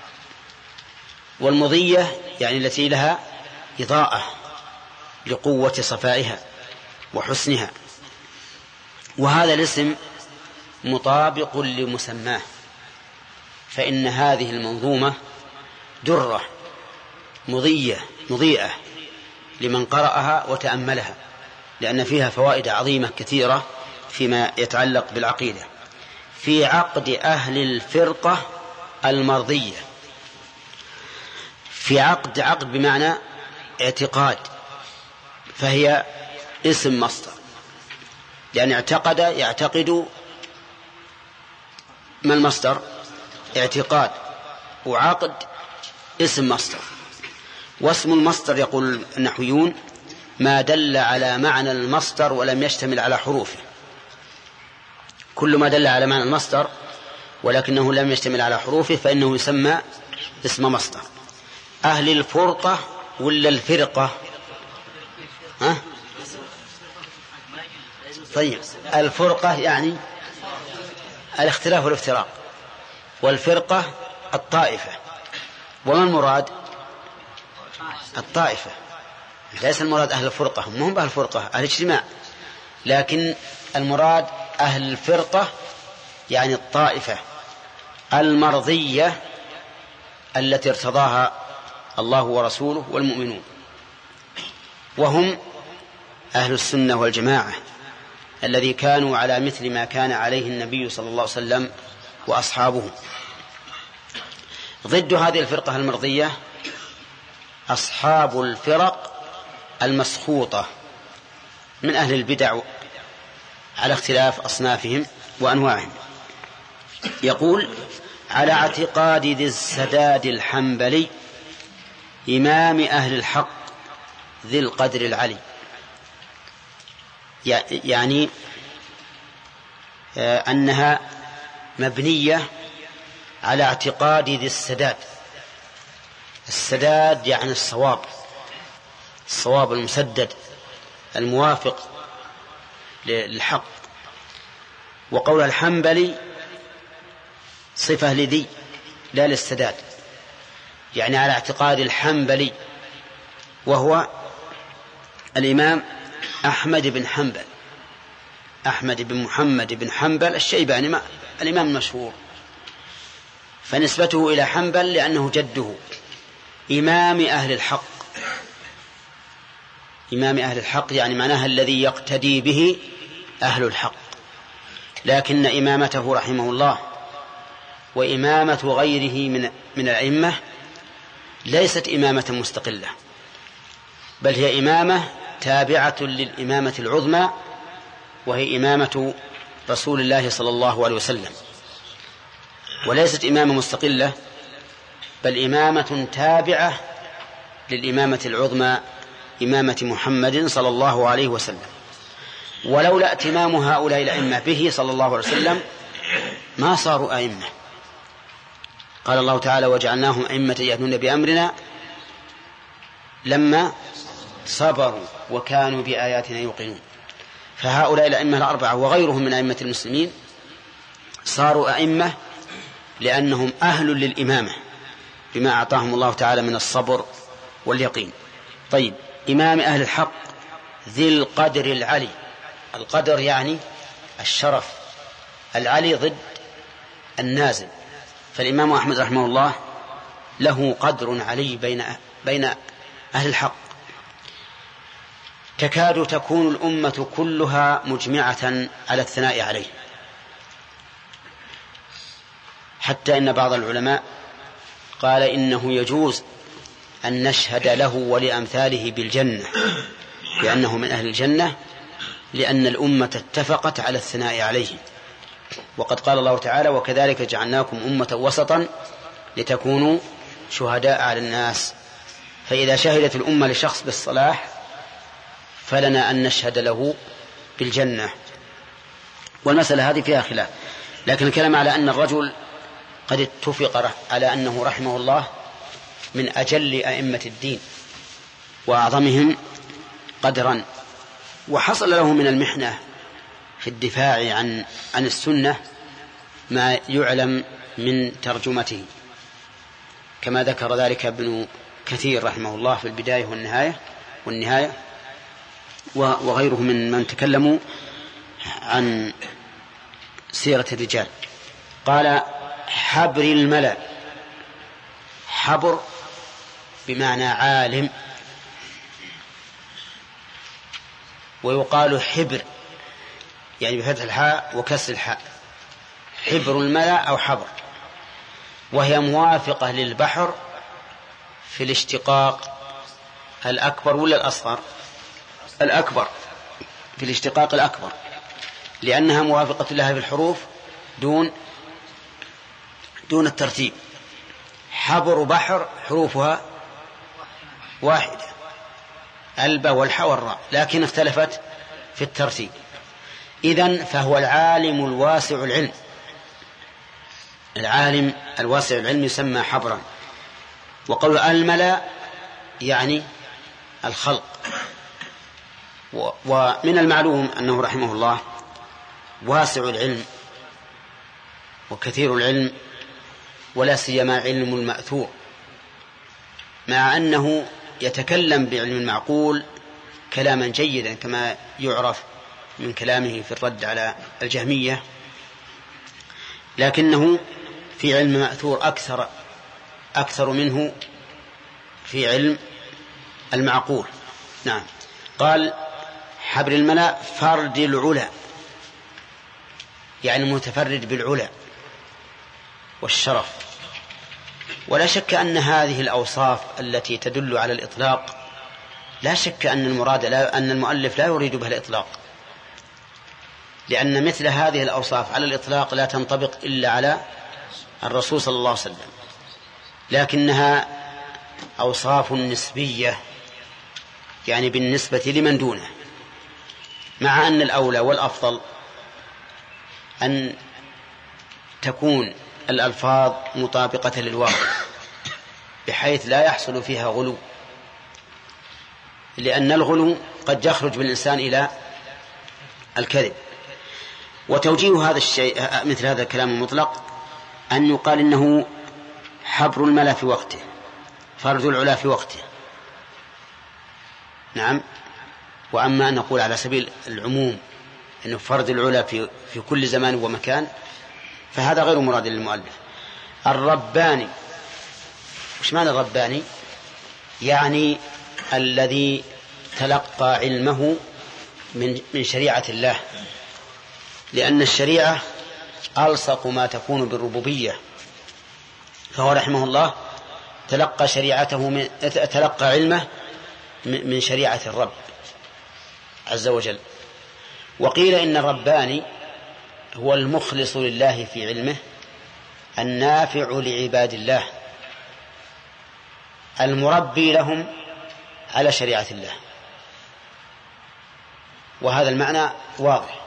والمضية يعني التي لها إضاءة لقوة صفائها وحسنها. وهذا الاسم مطابق لمسماه، فإن هذه المنظومة درة مضية مضيئة لمن قرأها وتأملها، لأن فيها فوائد عظيمة كثيرة فيما يتعلق بالعقيدة. في عقد أهل الفرقة المرضية. في عقد، عقد بمعنى اعتقاد، فهي اسم مصدر، يعني اعتقد يعتقد. ما المصدر؟ اعتقاد. وعقد اسم مصدر. واسم المصدر يقول النحويون ما دل على معنى المصدر ولم يشتمل على حروفه. كل ما دل على معنى المصدر ولكنه لم يشتمل على حروفه فإنه يسمى اسم مصدر. أهل الفرقة ولا الفرقة؟ ها؟ طيب، الفرقة يعني الاختلاف والافتراق، والفرقة الطائفة. وما المراد؟ الطائفة. ليس المراد أهل الفرقة، هم هم أهل الفرقة، أهل الاجتماع، لكن المراد أهل الفرقة يعني الطائفة المرضية التي ارتضاها الله ورسوله والمؤمنون، وهم أهل السنة والجماعة الذي كانوا على مثل ما كان عليه النبي صلى الله عليه وسلم وأصحابه. ضد هذه الفرقة المرضية أصحاب الفرق المسخوطة. من أهل البدع على اختلاف أصنافهم وأنواعهم. يقول: على اعتقاد ذي السداد الحنبلي إمام أهل الحق ذي القدر العلي. يعني أنها مبنية على اعتقاد ذي السداد. السداد يعني الصواب، الصواب المسدد الموافق للحق. وقول الحنبلي صفة لذي لا للسداد، يعني على اعتقاد الحنبلي، وهو الإمام أحمد بن حنبل، أحمد بن محمد بن حنبل الشيباني الإمام المشهور، فنسبته إلى حنبل لأنه جده، إمام أهل الحق. إمام أهل الحق يعني معناها الذي يقتدي به أهل الحق. لكن إمامته رحمه الله وإمامة غيره من من الأئمة ليست إمامة مستقلة، بل هي إمامة تابعة للإمامة العظمى، وهي إمامة رسول الله صلى الله عليه وسلم، وليست إمامة مستقلة بل إمامة تابعة للإمامة العظمى، إمامة محمد صلى الله عليه وسلم. ولولا ائتمام هؤلاء الأئمة به صلى الله عليه وسلم ما صاروا أئمة. قال الله تعالى: وجعلناهم أئمة يهدون بأمرنا لما صبروا وكانوا بآياتنا يوقنون. فهؤلاء الأئمة الأربعة وغيرهم من أئمة المسلمين صاروا أئمة لأنهم أهل للإمامة بما أعطاهم الله تعالى من الصبر واليقين. طيب، إمام أهل الحق ذي القدر العلي. القدر يعني الشرف، العلي ضد النازل. فالإمام أحمد رحمه الله له قدر علي بين بين أهل الحق، تكاد تكون الأمة كلها مجمعة على الثناء عليه، حتى إن بعض العلماء قال إنه يجوز أن نشهد له ولأمثاله بالجنة، لأنه من أهل الجنة، لأن الأمة اتفقت على الثناء عليه. وقد قال الله تعالى: وكذلك جعلناكم أمة وسطا لتكونوا شهداء على الناس. فإذا شهدت الأمة لشخص بالصلاح فلنا أن نشهد له بالجنة. والمسألة هذه فيها خلاف، لكن الكلام على أن الرجل قد اتفق على أنه رحمه الله من أجل أئمة الدين وأعظمهم قدرا، وحصل له من المحنة في الدفاع عن عن السنة ما يعلم من ترجمته، كما ذكر ذلك ابن كثير رحمه الله في البداية والنهاية والنهاية وغيره من من تكلموا عن سيرة الرجال. قال: حبر الملأ. حبر بمعنى عالم، ويقال حبر يعني بفتح الحاء وكسر الحاء، حبر الملأ أو حبر، وهي موافقة للبحر في الاشتقاق الأكبر ولا الأصغر؟ الأكبر، في الاشتقاق الأكبر، لأنها موافقة لها في الحروف دون دون الترتيب. حبر بحر حروفها واحدة، الباء والحاء والراء، لكن اختلفت في الترتيب. إذن فهو العالم الواسع العلم، العالم الواسع العلم يسمى حبرا. وقول الملأ يعني الخلق. ومن المعلوم أنه رحمه الله واسع العلم وكثير العلم، ولا سيما علم المأثور، مع أنه يتكلم بعلم المعقول كلاما جيدا كما يعرف من كلامه في الرد على الجهمية، لكنه في علم المأثور أكثر أكثر منه في علم المعقول. نعم. قال: حبر الملأ فرد العلا، يعني متفرد بالعلا والشرف. ولا شك أن هذه الأوصاف التي تدل على الإطلاق لا شك أن المراد لا أن المؤلف لا يريد بها الإطلاق، لأن مثل هذه الأوصاف على الإطلاق لا تنطبق إلا على الرسول صلى الله عليه وسلم، لكنها أوصاف نسبية، يعني بالنسبة لمن دونه، مع أن الأولى والأفضل أن تكون الألفاظ مطابقة للواقع بحيث لا يحصل فيها غلو، لأن الغلو قد يخرج بالإنسان إلى الكذب. وتوجيه هذا الشيء مثل هذا الكلام المطلق أن يقال إنه حبر الملا في وقته، فرد العلا في وقته، نعم. وأما أن نقول على سبيل العموم أنه فرد العلا في, في كل زمان ومكان فهذا غير مراد للمؤلف. الرباني، وش معنى الرباني؟ يعني الذي تلقى علمه من, من شريعة الله، لأن الشريعة ألصق ما تكون بالربوبية، فهو رحمه الله تلقى شريعته من تلقى علمه من شريعة الرب عز وجل. وقيل إن الرباني هو المخلص لله في علمه النافع لعباد الله المربي لهم على شريعة الله، وهذا المعنى واضح.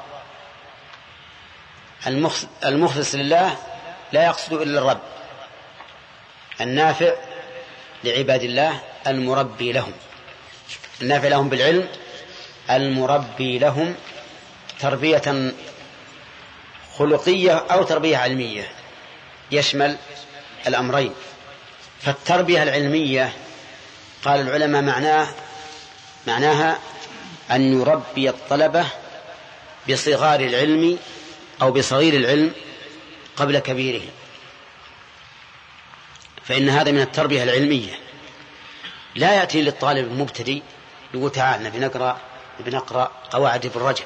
المخلص لله لا يقصد إلا الرب، النافع لعباد الله المربي لهم، النافع لهم بالعلم المربي لهم تربية خلقية أو تربية علمية، يشمل الأمرين. فالتربية العلمية قال العلماء معناه معناها أن يربي الطلبة بصغار العلم أو بصغير العلم قبل كبيره، فإن هذا من التربية العلمية. لا يأتي للطالب المبتدئ يقول تعال نبي نقرأ بنقرأ قواعد ابن رجب.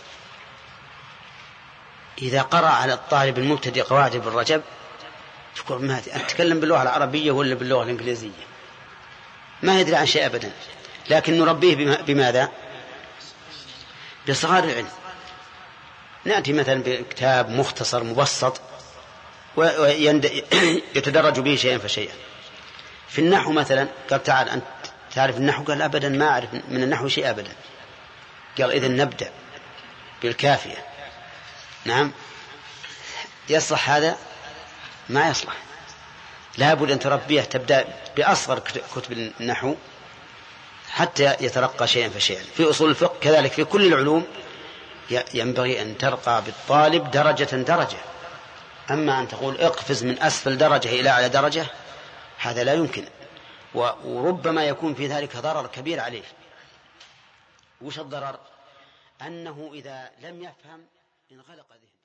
إذا قرأ على الطالب المبتدئ قواعد ابن رجب تقول ما أتكلم باللغة العربية ولا باللغة الإنجليزية، ما يدري عن شيء أبدا. لكن نربيه بماذا؟ بصغار العلم. نأتي مثلا بكتاب مختصر مبسط ويتدرج به شيئا فشيئا. في النحو مثلا قال تعال أنت تعرف النحو؟ قال أبدا ما أعرف من النحو شيء أبدا. قال إذن نبدأ بالكافية. نعم، يصلح هذا؟ ما يصلح. لا بد أن تربيه تبدأ بأصغر كتب النحو حتى يترقى شيئا فشيئا. في أصول الفقه كذلك، في كل العلوم ينبغي أن ترقى بالطالب درجة درجة. أما أن تقول اقفز من أسفل درجة إلى أعلى درجة هذا لا يمكن، وربما يكون في ذلك ضرر كبير عليه. وش الضرر؟ أنه إذا لم يفهم انغلق ذهنه.